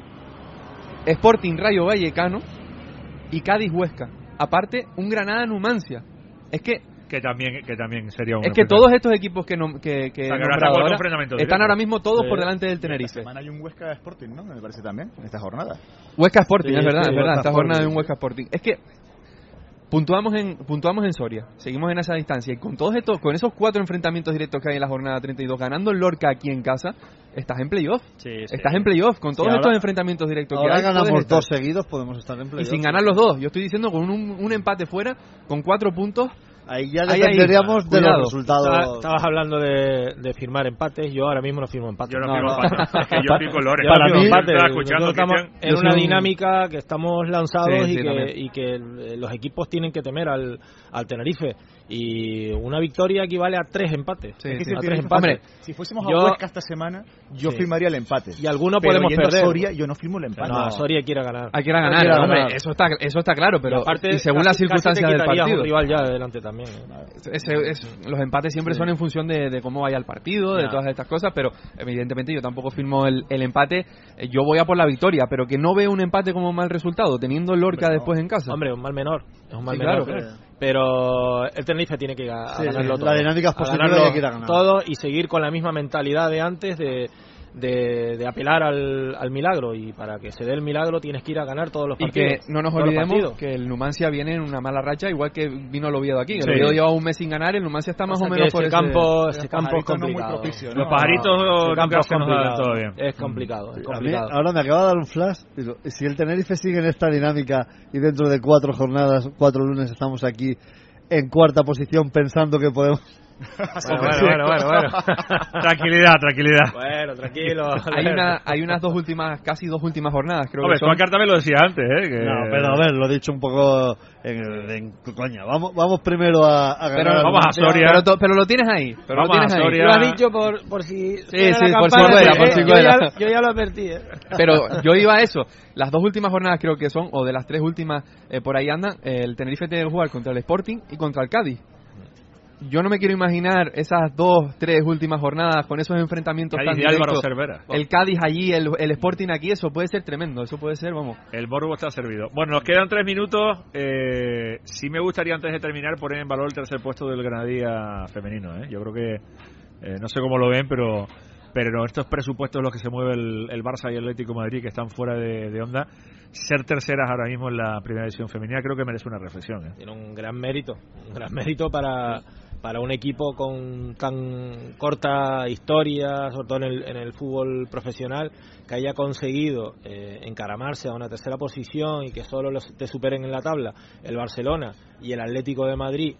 Sporting Rayo Vallecano y Cádiz-Huesca, aparte un Granada-Numancia. Es que que también que también sería un es que todos estos equipos que no, que, que o sea, he que nombrado ahora están están ahora mismo todos sí. por delante del Tenerife. Esta semana hay un Huesca Sporting, ¿no? Me parece también en esta jornada. Huesca Sporting, sí, es verdad, sí, es verdad, Huesca esta Sporting. jornada de un Huesca Sporting. Es que puntuamos en puntuamos en Soria, seguimos en esa distancia y con todos estos, con esos cuatro enfrentamientos directos que hay en la jornada treinta y dos, ganando el Lorca aquí en casa, estás en playoff. Sí, sí. Estás en playoff con todos Sí, estos ahora, enfrentamientos directos ahora que hay. ganamos puedes dos estar. seguidos, podemos estar en playoff. Y sin ganar los dos, yo estoy diciendo con un, un empate fuera, con cuatro puntos. Ahí ya ahí, dependeríamos ahí, de cuidado. los resultados. Estaba- Estabas hablando de, de firmar empates. Yo ahora mismo no firmo empates. Yo no, No, firmo no. empates. Es que yo estoy con Lore. Para Yo mí, estaba escuchando, nosotros estamos Cristian. en Yo una soy un- dinámica que estamos lanzados Sí, y, sí, que, también. y que el- los equipos tienen que temer al, al Tenerife. Y una victoria equivale a tres empates. Sí, Es que sí. si, a el tres Tenerife- empates. hombre, si fuésemos Yo- a Huesca esta semana, yo Sí. firmaría el empate. Y algunos Pero podemos yendo a perder. Soria, yo no firmo el empate. No, Soria quiere ganar. Hay que ir a ganar, Quiere hombre, ganar. eso está eso está claro, pero Y aparte, y según casi- las circunstancias casi te del quitarías partido. un rival ya adelante también. ¿eh? Ese- es- los empates siempre Sí. son en función de, de cómo vaya el partido, de Ya. todas estas cosas, pero evidentemente yo tampoco firmo el, el empate. Eh, Yo voy a por la victoria, pero que no veo un empate como mal resultado, teniendo el Lorca Hombre, no. después en casa. Hombre, un mal menor. Es un mal Sí, menor. claro. Pero el Tenerife tiene que ga- a Sí, ganarlo sí, todo. la dinámica es A positiva ganarlo y hay que ir a ganar. todo y seguir con la misma mentalidad de antes de, de, de apelar al, al milagro. Y para que se dé el milagro tienes que ir a ganar todos los Y partidos. que no nos todos los olvidemos partidos. que el Numancia viene en una mala racha, igual que vino el Oviedo aquí. El Sí. Oviedo lleva un mes sin ganar, el Numancia está más O o, sea menos que por ese ese campo, ese campo es pajarito no muy complicado. propicio, ¿no? Los pajaritos Ese nunca campo es se nos dan complicado. todo bien. Es complicado, es A mí, complicado. ahora me acaba de dar un flash. Digo, si el Tenerife sigue en esta dinámica y dentro de cuatro jornadas, cuatro lunes, estamos aquí en cuarta posición pensando que podemos... Bueno, bueno, bueno, bueno, bueno. Tranquilidad, tranquilidad. Bueno, tranquilo. hay una hay unas dos últimas, casi dos últimas jornadas, creo Hombre, que son. Juan Carta me lo decía antes, ¿eh? Que... No, pero a ver, lo he dicho un poco en, en coña. Vamos, vamos primero a, a ganar. Pero, vamos a Soria. pero, to- pero lo tienes ahí. Pero Vamos lo tienes a ahí. Soria. Lo has dicho por, por si... Sí, suena sí, la por si campana, cuela, pues, por eh, si yo, cuela. ya, yo ya lo advertí. ¿eh? Pero yo iba a eso. Las dos últimas jornadas creo que son, o de las tres últimas, eh, por ahí andan, eh, el Tenerife tiene que jugar contra el Sporting y contra el Cádiz. Yo no me quiero imaginar esas dos, tres últimas jornadas con esos enfrentamientos Cádiz tan de Álvaro directos. Cervera. El Cádiz allí, el, el Sporting aquí, eso puede ser tremendo. Eso puede ser, vamos. El morbo está servido. Bueno, nos quedan tres minutos. Eh, sí me gustaría, antes de terminar, poner en valor el tercer puesto del Granadilla femenino. ¿eh? Yo creo que, eh, no sé cómo lo ven, pero pero estos presupuestos en los que se mueve el, el Barça y el Atlético de Madrid, que están fuera de, de onda, ser terceras ahora mismo en la primera división femenina, creo que merece una reflexión. ¿eh? Tiene un gran mérito, un gran mérito para, para un equipo con tan corta historia, sobre todo en el, en el fútbol profesional, que haya conseguido eh, encaramarse a una tercera posición y que solo los, te superen en la tabla el Barcelona y el Atlético de Madrid,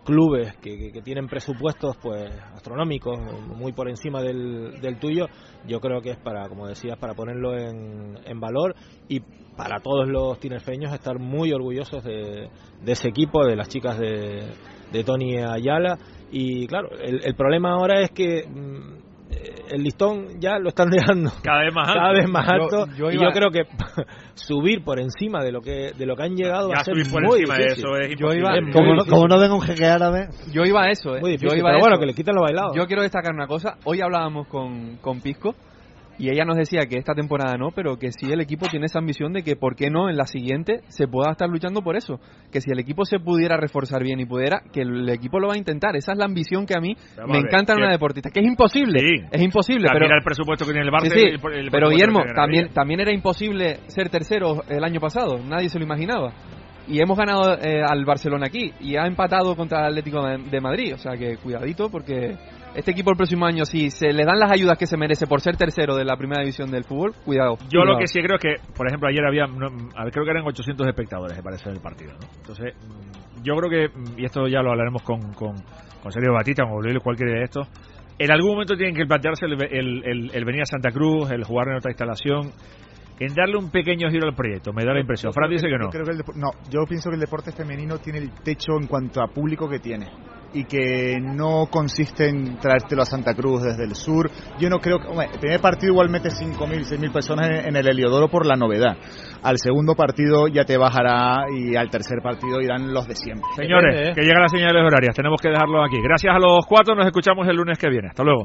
clubes que, que, que tienen presupuestos pues astronómicos, muy por encima del, del tuyo, yo creo que es para, como decías, para ponerlo en, en valor, y para todos los tinerfeños estar muy orgullosos de, de ese equipo, de las chicas de, de Tony Ayala. Y claro, el, el problema ahora es que mmm, el listón ya lo están dejando cada vez más alto, cada vez más alto yo, yo y iba... yo creo que subir por encima de lo que de lo que han llegado ya va a ser subir por muy encima difícil. de eso es yo iba, es como, no, difícil. como no venga un jeque árabe. Yo iba a eso, ¿eh? Muy difícil, yo iba pero a bueno, eso. que le quiten lo bailado. Yo quiero destacar una cosa. Hoy hablábamos con, con Pisco y ella nos decía que esta temporada no, pero que sí el equipo tiene esa ambición de que por qué no en la siguiente se pueda estar luchando por eso. Que si el equipo se pudiera reforzar bien y pudiera, que el equipo lo va a intentar. Esa es la ambición que a mí pero me encanta en una deportista. Que es imposible, sí. es imposible. O sea, pero mira el presupuesto que tiene el Barça. Sí, sí, el, el pero Guillermo, también, ella. también era imposible ser tercero el año pasado. Nadie se lo imaginaba. Y hemos ganado eh, al Barcelona aquí y ha empatado contra el Atlético de Madrid. O sea que cuidadito porque este equipo el próximo año, si se le dan las ayudas que se merece por ser tercero de la primera división del fútbol, cuidado. Yo cuidado. Lo que sí creo es que, por ejemplo, ayer había, no, a ver, creo que eran ochocientos espectadores, me parece, del partido, ¿no? Entonces, yo creo que, y esto ya lo hablaremos con, con, con Sergio Batista, con Bolívar, cualquiera de estos, en algún momento tienen que plantearse el, el, el, el venir a Santa Cruz, el jugar en otra instalación, en darle un pequeño giro al proyecto, me da la impresión. Fran dice que no. Yo creo que el, no, yo pienso que el deporte femenino tiene el techo en cuanto a público que tiene y que no consiste en traértelo a Santa Cruz desde el sur. Yo no creo que, bueno, el primer partido igual mete cinco mil, seis mil personas en, en el Heliodoro por la novedad. Al segundo partido ya te bajará y al tercer partido irán los de siempre. Señores, Depende, ¿eh? que llegan las señales horarias, tenemos que dejarlo aquí. Gracias a los cuatro, nos escuchamos el lunes que viene. Hasta luego.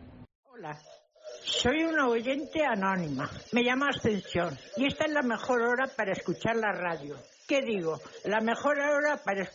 Soy una oyente anónima, me llamo Ascensión y esta es la mejor hora para escuchar la radio. ¿Qué digo? La mejor hora para escuchar